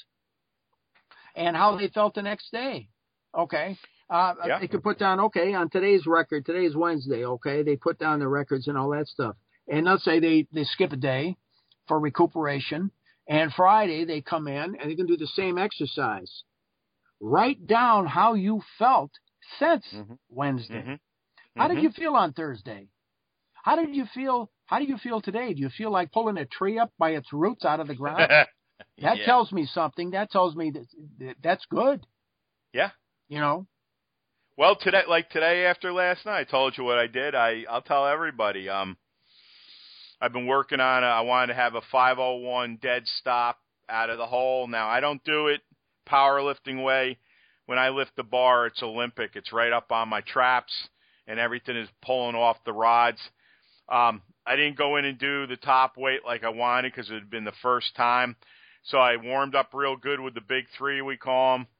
and how they felt the next day. Okay. They could put down, on today's record, today's Wednesday. Okay. They put down the records and all that stuff. And let's say they skip a day for recuperation, and Friday they come in and they can do the same exercise. Write down how you felt since Wednesday. How did you feel on Thursday? How do you feel today? Do you feel like pulling a tree up by its roots out of the ground? That tells me something. That tells me that's good. Yeah. Well, today after last night, I told you what I did. I'll tell everybody. I've been working on I wanted to have a 501 dead stop out of the hole. Now, I don't do it powerlifting way. When I lift the bar, it's Olympic. It's right up on my traps, and everything is pulling off the rods. I didn't go in and do the top weight like I wanted because it had been the first time. So I warmed up real good with the big three, we call them.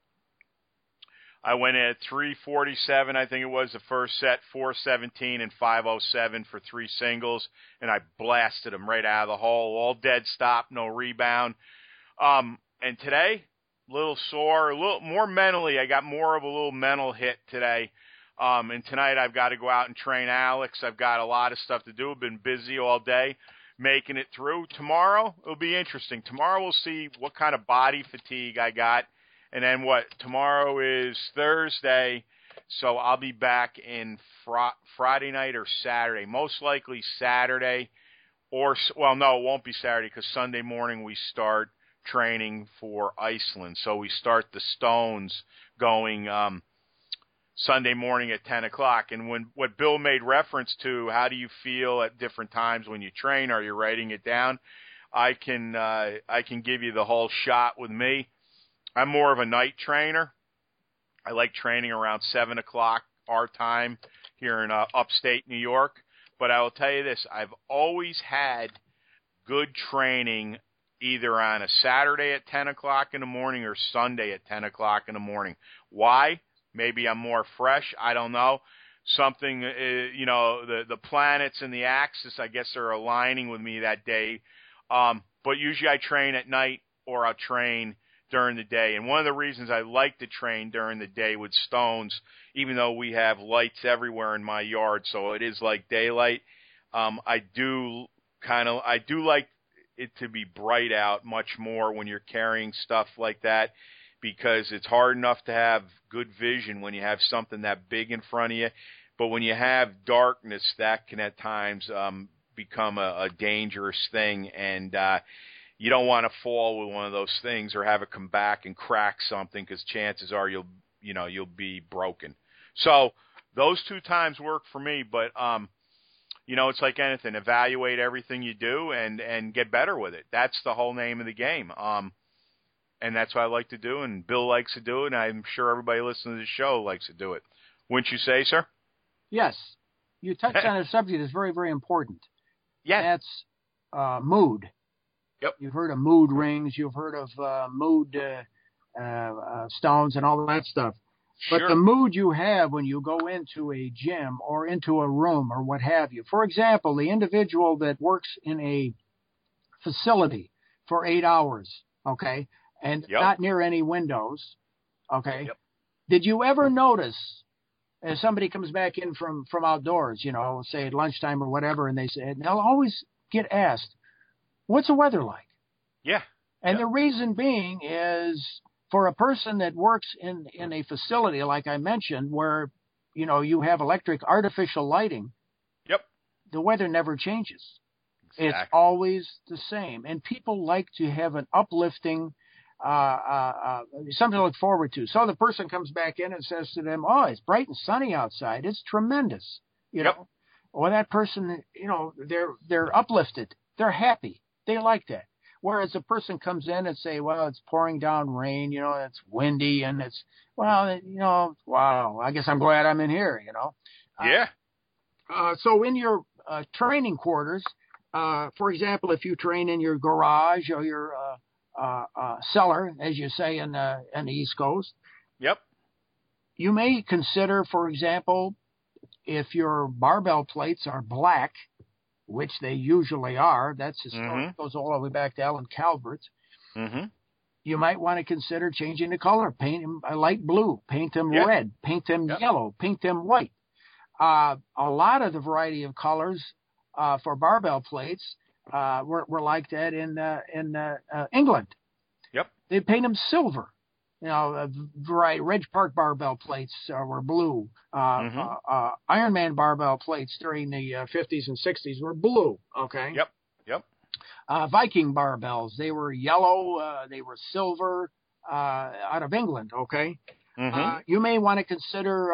I went at 347, I think it was, the first set, 417 and 507 for 3 singles, and I blasted them right out of the hole, all dead stop, no rebound. And today, a little sore, a little more mentally. I got more of a little mental hit today. And tonight I've got to go out and train Alex. I've got a lot of stuff to do. I've been busy all day making it through. Tomorrow, it'll be interesting. Tomorrow we'll see what kind of body fatigue I got. And then tomorrow is Thursday, so I'll be back in Friday night or Saturday. Most likely Saturday, no, it won't be Saturday because Sunday morning we start training for Iceland. So we start the Stones going Sunday morning at 10 o'clock. And what Bill made reference to, how do you feel at different times when you train? Are you writing it down? I can give you the whole shot with me. I'm more of a night trainer. I like training around 7 o'clock our time here in upstate New York. But I will tell you this, I've always had good training either on a Saturday at 10 o'clock in the morning or Sunday at 10 o'clock in the morning. Why? Maybe I'm more fresh. I don't know. Something, the planets and the axis, I guess, are aligning with me that day. But usually I train at night or I'll train during the day. And one of the reasons I like to train during the day with stones, even though we have lights everywhere in my yard, so it is like daylight, I do like it to be bright out much more when you're carrying stuff like that, because it's hard enough to have good vision when you have something that big in front of you. But when you have darkness, that can at times become a dangerous thing, and you don't want to fall with one of those things or have it come back and crack something, because chances are you'll be broken. So those 2 times work for me, but it's like anything. Evaluate everything you do and get better with it. That's the whole name of the game. And that's what I like to do, and Bill likes to do it, and I'm sure everybody listening to the show likes to do it. Wouldn't you say, sir? Yes. You touched on a subject that's very, very important. Yes. That's mood. Yep. You've heard of mood rings. You've heard of mood stones and all that stuff. But Sure. the mood you have when you go into a gym or into a room or what have you. For example, the individual that works in a facility for 8 hours, okay, and Yep. not near any windows, okay. Yep. Did you ever notice as somebody comes back in from outdoors, say at lunchtime or whatever, and they'll always get asked, what's the weather like? Yeah. And the reason being is for a person that works in a facility, like I mentioned, where, you have artificial lighting. Yep. The weather never changes. Exactly. It's always the same. And people like to have an uplifting, something to look forward to. So the person comes back in and says to them, oh, it's bright and sunny outside. It's tremendous. You know, well, that person, they're uplifted. They're happy. They like that. Whereas a person comes in and say, well, it's pouring down rain, it's windy, and it's, wow, I guess I'm glad I'm in here, Yeah. So in your training quarters, for example, if you train in your garage or your cellar, as you say in the East Coast, Yep. you may consider, for example, if your barbell plates are black, which they usually are, that's historic, goes all the way back to Alan Calvert. Mm-hmm. You might want to consider changing the color, paint them a light blue, paint them red, paint them yellow, paint them white. A lot of the variety of colors for barbell plates were like that in England. Yep. They paint them silver. Variety. Ridge Park barbell plates were blue. Ironman barbell plates during the 50s and 60s were blue. Okay. Yep. Yep. Viking barbells, they were yellow. They were silver out of England. Okay. Mm-hmm. You may want to consider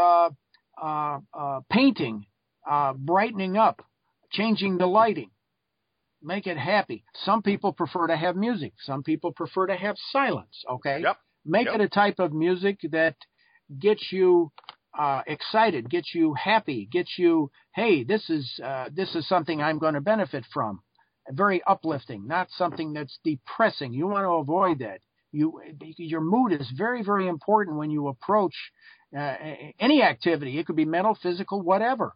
painting, brightening up, changing the lighting, make it happy. Some people prefer to have music. Some people prefer to have silence. Okay. Yep. Make it a type of music that gets you excited, gets you happy, gets you, hey, this is something I'm going to benefit from. Very uplifting, not something that's depressing. You want to avoid that. Your mood is very, very important when you approach any activity. It could be mental, physical, whatever.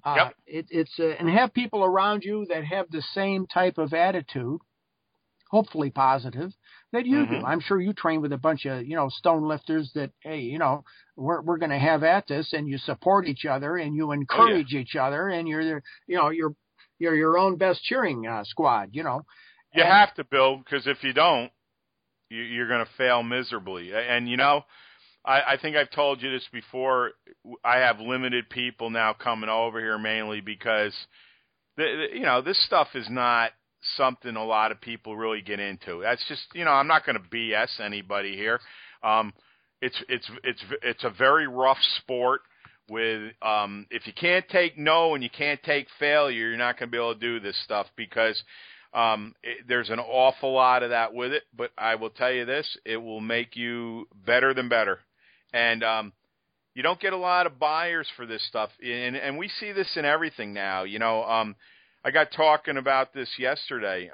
And have people around you that have the same type of attitude, hopefully positive, that you do. I'm sure you train with a bunch of, stone lifters that, hey, we're going to have at this, and you support each other and you encourage each other, and you're your own best cheering squad, You have to, Bill, because if you don't, you're going to fail miserably. And, I think I've told you this before. I have limited people now coming over here mainly because, this stuff is not something a lot of people really get into. That's just, I'm not going to BS anybody here. It's a very rough sport with, if you can't take no and you can't take failure, you're not going to be able to do this stuff because, there's an awful lot of that with it. But I will tell you this, it will make you better than better. And, you don't get a lot of buyers for this stuff. And we see this in everything now, I got talking about this yesterday.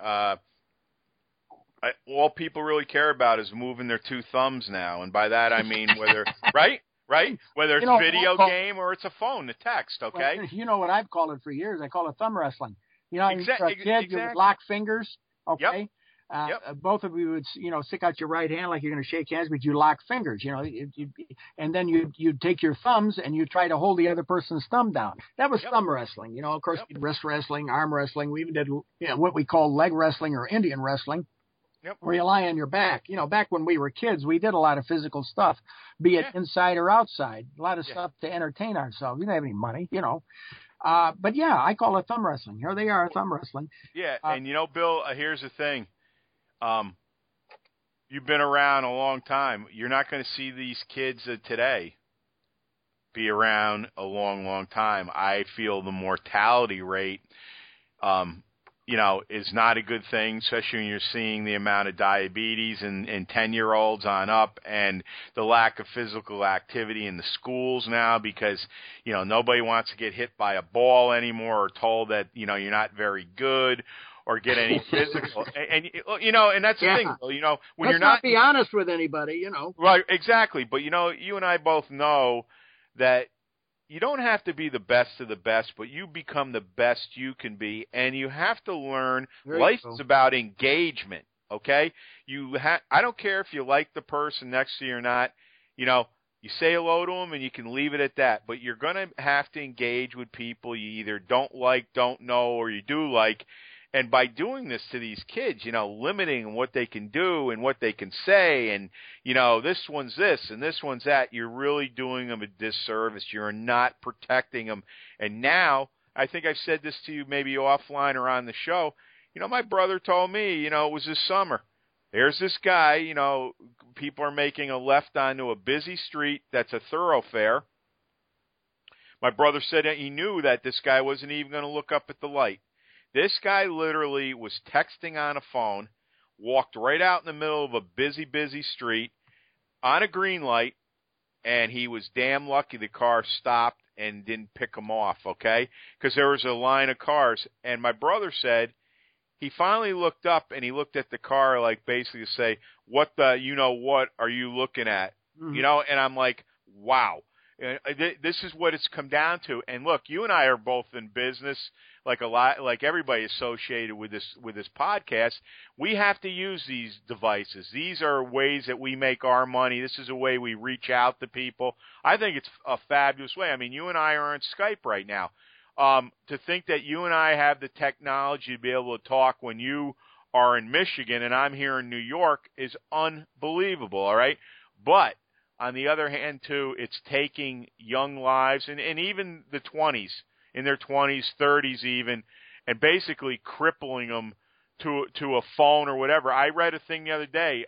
All people really care about is moving their 2 thumbs now, and by that I mean whether right, whether it's video game or it's a phone, the text. Okay. Well, you know what I've called it for years? I call it thumb wrestling. You're a kid, Exactly. you would lock fingers. Okay. Yep. both of you would, stick out your right hand like you're going to shake hands, but you lock fingers, and then you'd take your thumbs and you try to hold the other person's thumb down. That was thumb wrestling. Of course, wrist wrestling, arm wrestling. We even did, what we call leg wrestling or Indian wrestling. Where you lie on your back. Back when we were kids, we did a lot of physical stuff, be it inside or outside. A lot of stuff to entertain ourselves. We didn't have any money, But yeah, I call it thumb wrestling. Here they are, thumb wrestling. Yeah, and Bill, here's the thing. You've been around a long time. You're not going to see these kids today be around a long, long time. I feel the mortality rate is not a good thing, especially when you're seeing the amount of diabetes in 10-year-olds on up and the lack of physical activity in the schools now because, nobody wants to get hit by a ball anymore or told that, you're not very good or get any physical. And that's the thing, when Let's you're not be honest with anybody, Right, exactly. But, you and I both know that you don't have to be the best of the best, but you become the best you can be, and you have to learn. Life is about engagement, okay? I don't care if you like the person next to you or not. You say hello to them, and you can leave it at that. But you're going to have to engage with people you either don't like, don't know, or you do like. And by doing this to these kids, limiting what they can do and what they can say and, this one's this and this one's that, you're really doing them a disservice. You're not protecting them. And now, I think I've said this to you maybe offline or on the show, my brother told me, it was this summer. There's this guy, people are making a left onto a busy street that's a thoroughfare. My brother said that he knew that this guy wasn't even going to look up at the light. This guy literally was texting on a phone, walked right out in the middle of a busy street on a green light, and he was damn lucky the car stopped and didn't pick him off, okay? Because there was a line of cars. And my brother said he finally looked up and he looked at the car like basically to say, what what are you looking at? Mm-hmm. And I'm like, wow. This is what it's come down to. And look, you and I are both in business, like everybody associated with this podcast. We have to use these devices. These are ways that we make our money. This is a way we reach out to people. I think it's a fabulous way. I mean, you and I are on Skype right now. To think that you and I have the technology to be able to talk when you are in Michigan and I'm here in New York is unbelievable, all right? But on the other hand, too, it's taking young lives and even the 20s, in their 20s, 30s even, and basically crippling them to a phone or whatever. I read a thing the other day.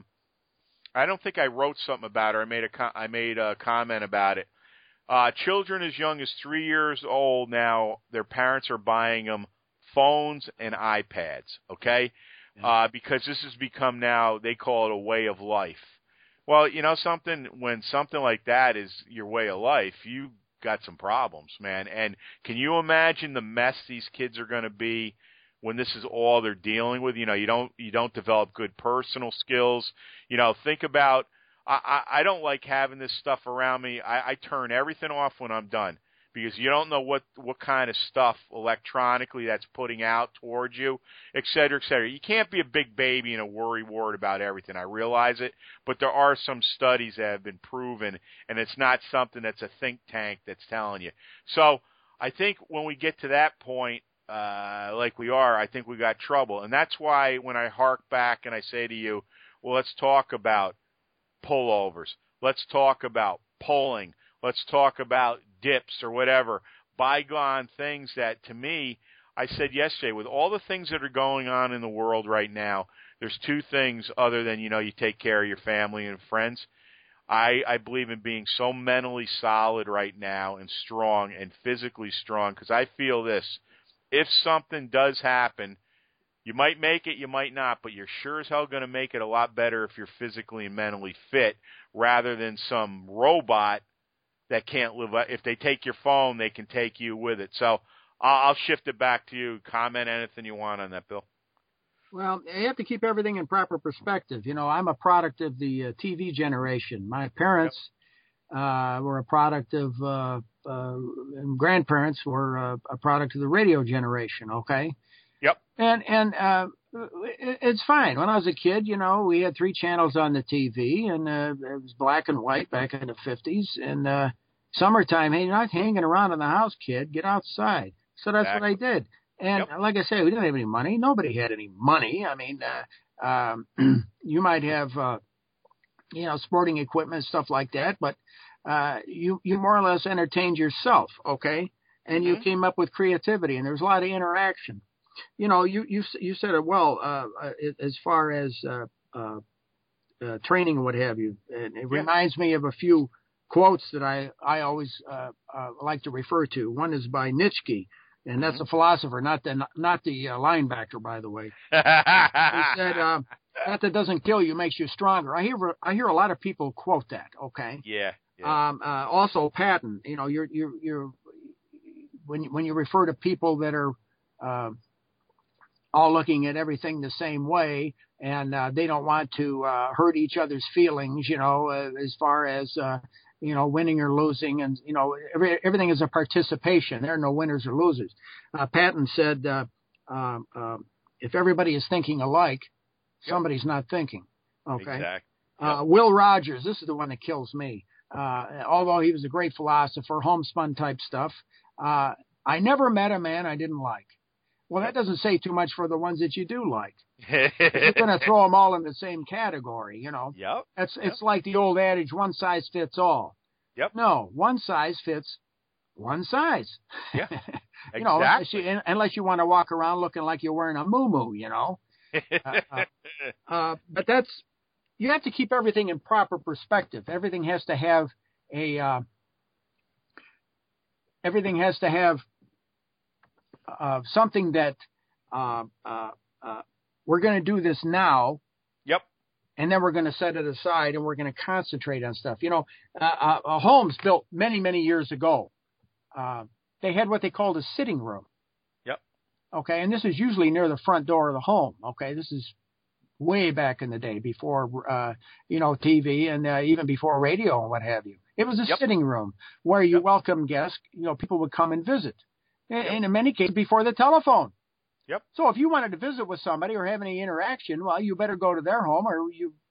I don't think I wrote something about it. I made a comment about it. Children as young as 3 years old now, their parents are buying them phones and iPads, okay? Yeah. Because this has become now, they call it a way of life. Well, something, when something like that is your way of life, you got some problems, man. And can you imagine the mess these kids are going to be when this is all they're dealing with? You don't develop good personal skills. Think about, I don't like having this stuff around me. I turn everything off when I'm done because you don't know what kind of stuff electronically that's putting out towards you, et cetera, et cetera. You can't be a big baby and a worry wart about everything. I realize it, but there are some studies that have been proven, and it's not something that's a think tank that's telling you. So I think when we get to that point, like we are, I think we got trouble. And that's why when I hark back and I say to you, well, let's talk about pullovers. Let's talk about pulling. Let's talk about dips or whatever, bygone things that, to me, I said yesterday, with all the things that are going on in the world right now, there's two things other than, you take care of your family and friends. I believe in being so mentally solid right now and strong and physically strong because I feel this. If something does happen, you might make it, you might not, but you're sure as hell going to make it a lot better if you're physically and mentally fit rather than some robot that can't live. If they take your phone, they can take you with it. So I'll shift it back to you. Comment anything you want on that, Bill. Well, you have to keep everything in proper perspective. I'm a product of the TV generation. My parents were a product of, and grandparents were a product of the radio generation, okay? Yep. And It's fine. When I was a kid, we had 3 channels on the TV, and it was black and white back in the 50s. And summertime, hey, you're not hanging around in the house, kid. Get outside. So that's what I did. And like I say, we didn't have any money. Nobody had any money. I mean, you might have, sporting equipment, stuff like that, but you more or less entertained yourself, okay? And you came up with creativity, and there's a lot of interaction. You said it well as far as training and what have you. And it reminds me of a few quotes that I always like to refer to. One is by Nietzsche, and that's a philosopher, not the linebacker, by the way. He said, "That doesn't kill you makes you stronger." I hear a lot of people quote that. Okay. Yeah. Also, Patton. You're when you refer to people that are all looking at everything the same way, and they don't want to hurt each other's feelings. As far as winning or losing, and everything is a participation. There are no winners or losers. Patton said, if everybody is thinking alike, somebody's not thinking. Okay. Exactly. Will Rogers, this is the one that kills me. Although he was a great philosopher, homespun type stuff. I never met a man I didn't like. Well, that doesn't say too much for the ones that you do like. You're going to throw them all in the same category, Yep. It's like the old adage, one size fits all. Yep. No, one size fits one size. Yeah. Exactly. Unless you want to walk around looking like you're wearing a muumuu, but you have to keep everything in proper perspective. Everything has to have something that we're going to do this now. Yep. And then we're going to set it aside, and we're going to concentrate on stuff. Homes built many, many years ago, they had what they called a sitting room. Yep. Okay, and this is usually near the front door of the home. Okay, this is way back in the day before, TV and even before radio and what have you. It was a sitting room where you welcome guests. People would come and visit. And in many cases, before the telephone. Yep. So if you wanted to visit with somebody or have any interaction, well, you better go to their home, or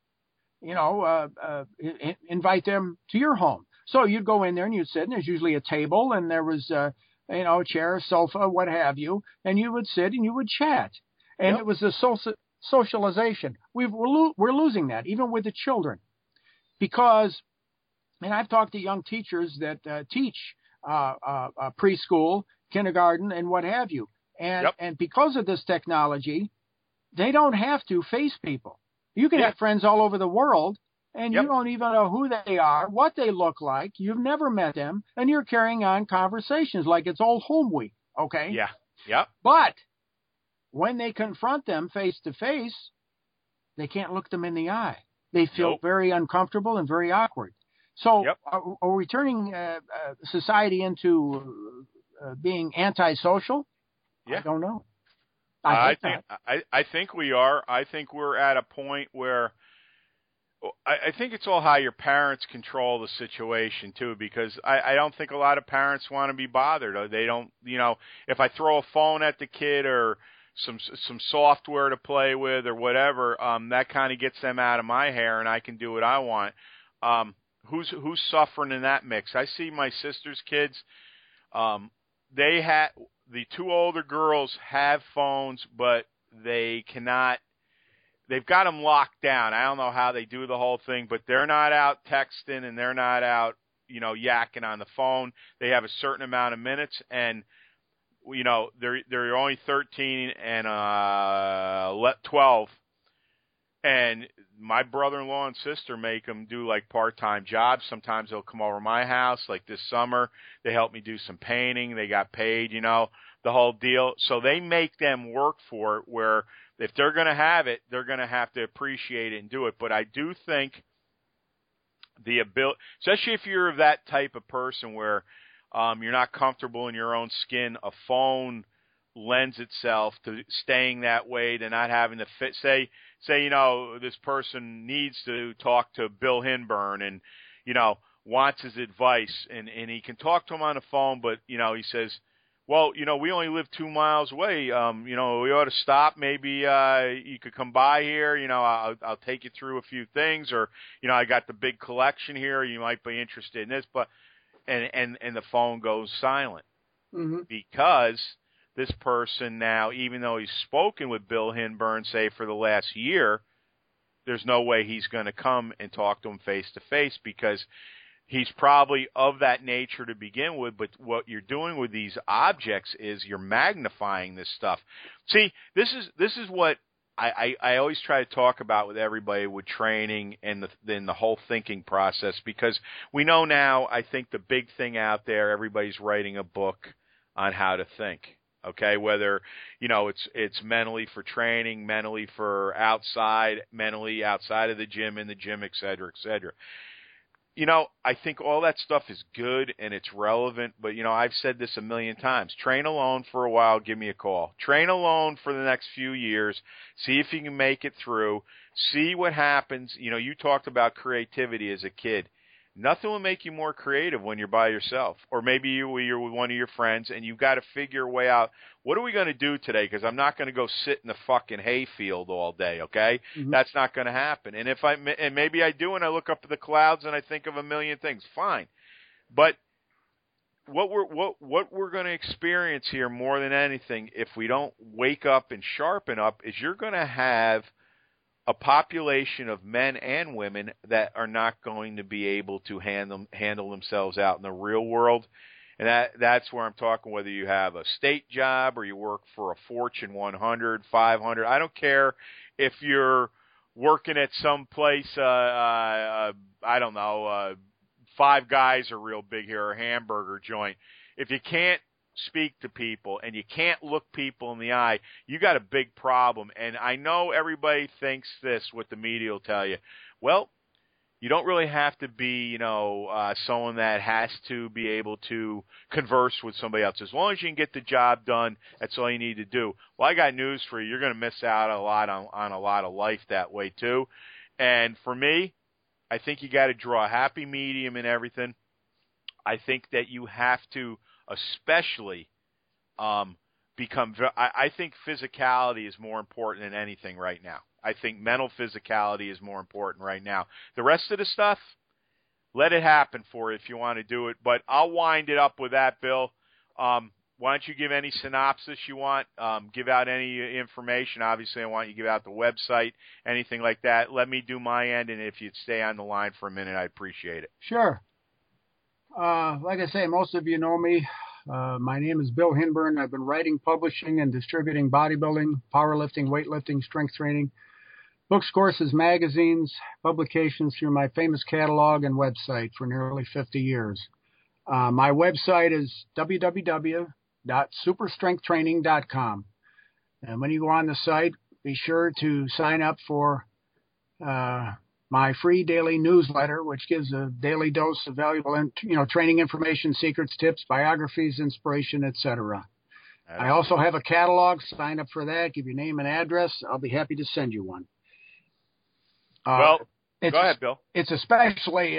invite them to your home. So you'd go in there and you'd sit, and there's usually a table, and there was a chair, sofa, what have you, and you would sit and you would chat, and it was a socialization. We're losing that even with the children, because, and I've talked to young teachers that teach preschool, kindergarten, and what have you. And because of this technology, they don't have to face people. You can have friends all over the world, and you don't even know who they are, what they look like. You've never met them, and you're carrying on conversations like it's old home week, okay? Yeah, yeah. But when they confront them face to face, they can't look them in the eye. They feel very uncomfortable and very awkward. So are we turning society into being antisocial? Yeah. I don't know. I think we are. I think we're at a point where I think it's all how your parents control the situation too, because I don't think a lot of parents want to be bothered. They don't, if I throw a phone at the kid or some software to play with or whatever, that kind of gets them out of my hair, and I can do what I want. Who's suffering in that mix? I see my sister's kids. The 2 older girls have phones, but they cannot. They've got them locked down. I don't know how they do the whole thing, but they're not out texting and they're not out, yakking on the phone. They have a certain amount of minutes, and they're only 13 and 12. And my brother-in-law and sister make them do like part-time jobs. Sometimes they'll come over to my house. Like this summer, they helped me do some painting. They got paid, the whole deal. So they make them work for it, where if they're going to have it, they're going to have to appreciate it and do it. But I do think the ability, especially if you're that type of person where you're not comfortable in your own skin, a phone lends itself to staying that way, to not having to fit. Say, this person needs to talk to Bill Hinburn and, wants his advice, and he can talk to him on the phone, but, he says, well, we only live 2 miles away. We ought to stop. Maybe you could come by here. I'll take you through a few things, or I got the big collection here. You might be interested in this, but and the phone goes silent because this person now, even though he's spoken with Bill Hinburn, say for the last year, there's no way he's going to come and talk to him face to face because he's probably of that nature to begin with, but what you're doing with these objects is you're magnifying this stuff. See, this is what I always try to talk about with everybody with training and the whole thinking process, because we know now, I think the big thing out there, everybody's writing a book on how to think. Okay, whether it's mentally for training, mentally for mentally outside of the gym, in the gym, et cetera, et cetera. I think all that stuff is good and it's relevant, but, I've said this a million times. Train alone for a while, give me a call. Train alone for the next few years, see if you can make it through, see what happens. You talked about creativity as a kid. Nothing will make you more creative when you're by yourself, or maybe you're with one of your friends and you've got to figure a way out, what are we going to do today? Because I'm not going to go sit in the fucking hayfield all day, okay? Mm-hmm. That's not going to happen. And and maybe I do, and I look up at the clouds and I think of a million things. Fine, but what we're going to experience here more than anything, if we don't wake up and sharpen up, is you're going to have a population of men and women that are not going to be able to handle themselves out in the real world. And that's where I'm talking, whether you have a state job or you work for a Fortune 100, 500. I don't care if you're working at some place, I don't know, Five Guys are real big here, or a hamburger joint. If you can't speak to people and you can't look people in the eye, you got a big problem. And I know everybody thinks this, what the media will tell you. Well, you don't really have to be, someone that has to be able to converse with somebody else. As long as you can get the job done, that's all you need to do. Well, I got news for you. You're going to miss out a lot on a lot of life that way too. And for me, I think you got to draw a happy medium in everything. I think that you have to especially I think physicality is more important than anything right now. I think mental physicality is more important right now. The rest of the stuff, let it happen for you if you want to do it. But I'll wind it up with that, Bill. Why don't you give any synopsis you want? Give out any information. Obviously, I want you to give out the website, anything like that. Let me do my end, and if you'd stay on the line for a minute, I'd appreciate it. Sure. Like I say, most of you know me. My name is Bill Hinburn. I've been writing, publishing, and distributing bodybuilding, powerlifting, weightlifting, strength training, books, courses, magazines, publications through my famous catalog and website for nearly 50 years. My website is www.superstrengthtraining.com. And when you go on the site, be sure to sign up for my free daily newsletter, which gives a daily dose of valuable, training information, secrets, tips, biographies, inspiration, etc. I also have a catalog. Sign up for that. Give your name and address. I'll be happy to send you one. Go ahead, Bill. It's especially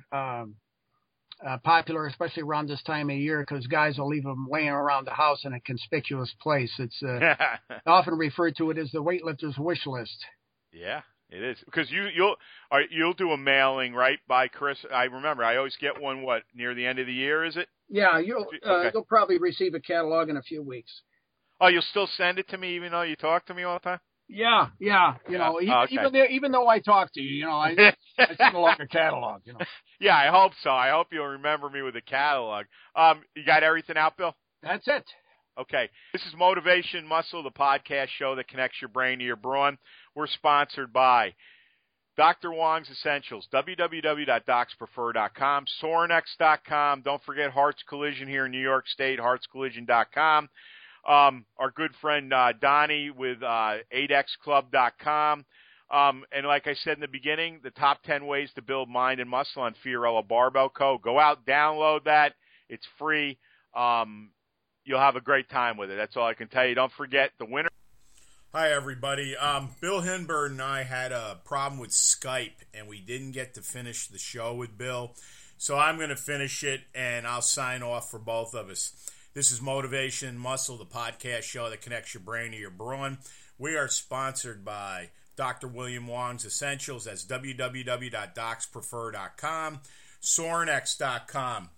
popular, especially around this time of year, because guys will leave them laying around the house in a conspicuous place. It's often referred to it as the weightlifter's wish list. Yeah. It is, because you'll do a mailing, right, by Chris. I remember I always get one. What, near the end of the year, is it? Yeah, you'll probably receive a catalog in a few weeks. Oh, you'll still send it to me even though you talk to me all the time? Yeah. Even though I talk to you, I send along a catalog. Yeah, I hope so. I hope you'll remember me with a catalog. You got everything out, Bill? That's it. Okay. This is Motivation Muscle, the podcast show that connects your brain to your brawn. We're sponsored by Dr. Wong's Essentials, www.docsprefer.com, Sorinex.com. Don't forget Hearts Collision here in New York State, heartscollision.com. Our good friend Donnie with 8xclub.com. And like I said in the beginning, the top 10 ways to build mind and muscle on Fiorella Barbell Co. Go out, download that. It's free. You'll have a great time with it. That's all I can tell you. Don't forget the winner. Hi, everybody. Bill Hinburn and I had a problem with Skype, and we didn't get to finish the show with Bill. So I'm going to finish it, and I'll sign off for both of us. This is Motivation Muscle, the podcast show that connects your brain to your brawn. We are sponsored by Dr. William Wong's Essentials. That's www.docsprefer.com. Sorinex.com,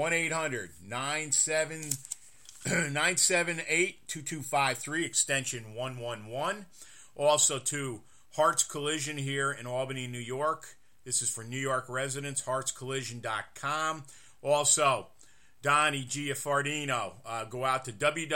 1-800-978-2253, extension 111. Also to Hearts Collision here in Albany, New York. This is for New York residents, heartscollision.com. Also, Donnie Giaffardino. Go out to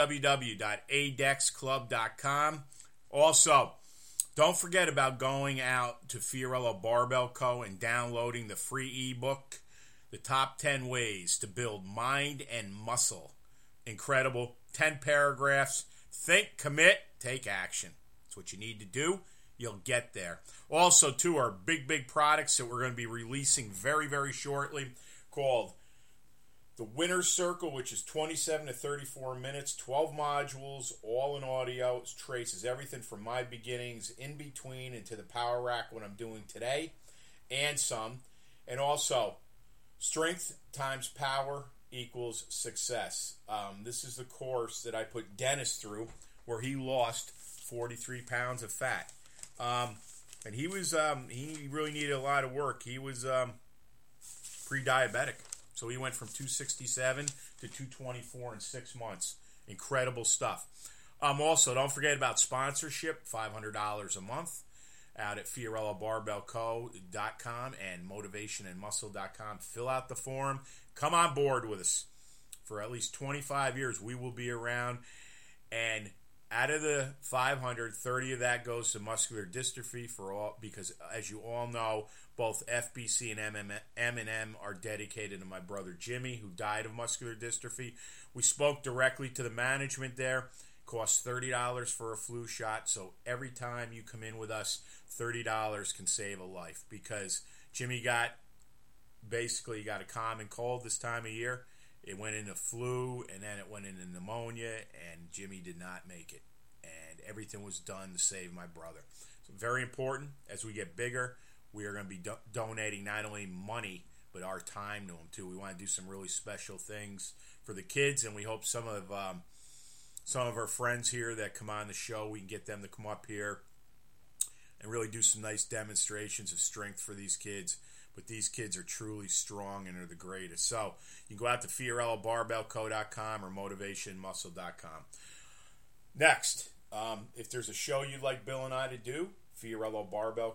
www.adexclub.com. Also, don't forget about going out to Fiorillo Barbell Co. and downloading the free ebook, The Top 10 Ways to Build Mind and Muscle. Incredible. 10 paragraphs. Think, commit, take action. That's what you need to do. You'll get there. Also, too, our big products that we're going to be releasing very, very shortly called the Winner's Circle, which is 27 to 34 minutes, 12 modules, all in audio. It traces everything from my beginnings, in between, into the power rack, what I'm doing today, and some. And also, strength times power equals success. This is the course that I put Dennis through, where he lost 43 pounds of fat. And he was, he really needed a lot of work. He was pre-diabetic. So he went from 267 to 224 in 6 months. Incredible stuff. Also, don't forget about sponsorship, $500 a month out at FiorilloBarbellCo.com and MotivationandMuscle.com. Fill out the form. Come on board with us. For at least 25 years, we will be around. And out of the 500, 30 of that goes to muscular dystrophy for all, because as you all know, both FBC and M&M are dedicated to my brother Jimmy, who died of muscular dystrophy. We spoke directly to the management there. It costs $30 for a flu shot, so every time you come in with us, $30 can save a life, because Jimmy got a common cold this time of year. It went into flu, and then it went into pneumonia, and Jimmy did not make it. And everything was done to save my brother. So very important. As we get bigger, we are going to be donating not only money, but our time to him, too. We want to do some really special things for the kids, and we hope some of our friends here that come on the show, we can get them to come up here and really do some nice demonstrations of strength for these kids. But these kids are truly strong and are the greatest. So you can go out to FiorilloBarbellCo.com or MotivationMuscle.com. Next, if there's a show you'd like Bill and I to do, Fiorillo Barbell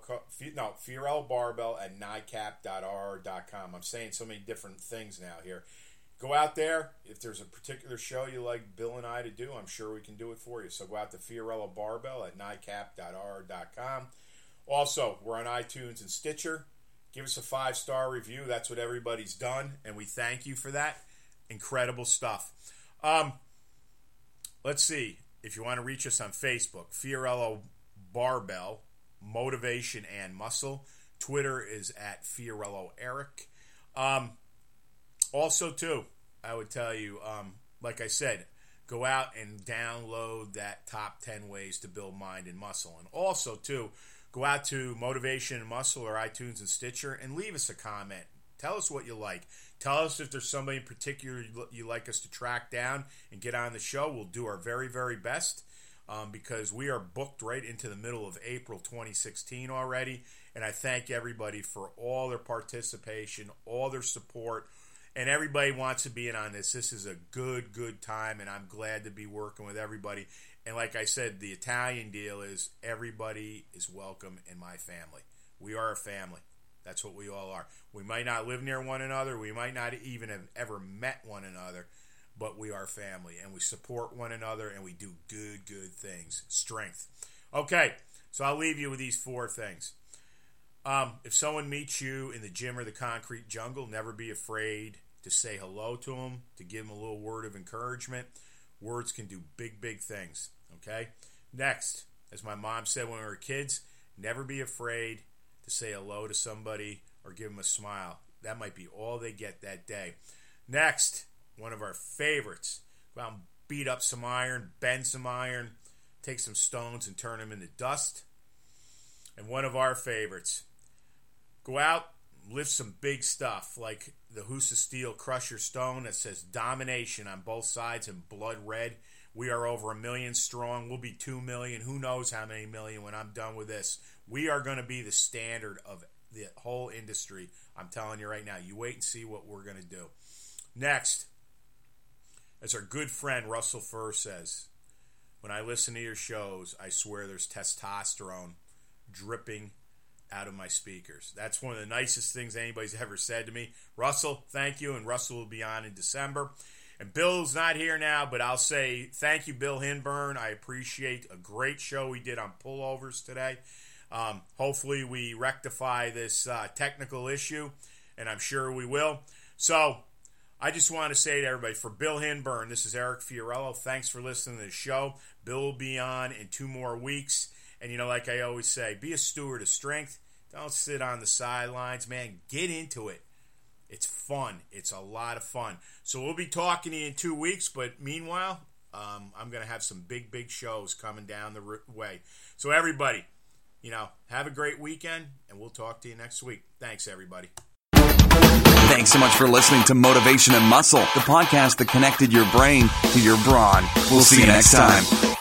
at NICAP.RR.com. I'm saying so many different things now here. Go out there. If there's a particular show you like Bill and I to do, I'm sure we can do it for you. So go out to Fiorillo Barbell at NICAP.RR.com. Also, we're on iTunes and Stitcher. Give us a 5-star review. That's what everybody's done, and we thank you for that. Incredible stuff. Let's see. If you want to reach us on Facebook, Fiorillo Barbell, Motivation and Muscle. Twitter is at Fiorillo Eric. Also, too, I would tell you, like I said, go out and download that Top 10 Ways to Build Mind and Muscle. And also, too, go out to Motivation and Muscle or iTunes and Stitcher and leave us a comment. Tell us what you like. Tell us if there's somebody in particular you like us to track down and get on the show. We'll do our very, very best because we are booked right into the middle of April 2016 already. And I thank everybody for all their participation, all their support, and everybody wants to be in on this. This is a good time, and I'm glad to be working with everybody. And like I said, the Italian deal is everybody is welcome in my family. We are a family. That's what we all are. We might not live near one another. We might not even have ever met one another, but we are family, and we support one another, and we do good things. Strength. Okay, so I'll leave you with these 4 things. If someone meets you in the gym or the concrete jungle, never be afraid to say hello to them, to give them a little word of encouragement. Words can do big things, okay? Next, as my mom said when we were kids, never be afraid to say hello to somebody or give them a smile. That might be all they get that day. Next, one of our favorites, go out and beat up some iron, bend some iron, take some stones and turn them into dust. And one of our favorites, go out, lift some big stuff like the Husa Steel Crusher Stone that says domination on both sides in blood red. We are over 1 million strong. We'll be 2 million. Who knows how many million when I'm done with this. We are going to be the standard of the whole industry. I'm telling you right now. You wait and see what we're going to do. Next, as our good friend Russell Furr says, when I listen to your shows, I swear there's testosterone dripping out of my speakers. That's one of the nicest things anybody's ever said to me. Russell, thank you, and Russell will be on in December. And Bill's not here now, but I'll say thank you, Bill Hinburn. I appreciate a great show we did on pullovers today. Hopefully we rectify this technical issue, and I'm sure we will. So I just want to say to everybody, for Bill Hinburn, this is Eric Fiorello. Thanks for listening to the show. Bill will be on in 2 more weeks. And, you know, like I always say, be a steward of strength. Don't sit on the sidelines, man. Get into it. It's fun. It's a lot of fun. So we'll be talking to you in 2 weeks. But meanwhile, I'm going to have some big, big shows coming down the way. So everybody, you know, have a great weekend, and we'll talk to you next week. Thanks, everybody. Thanks so much for listening to Motivation and Muscle, the podcast that connected your brain to your brawn. We'll see you next time.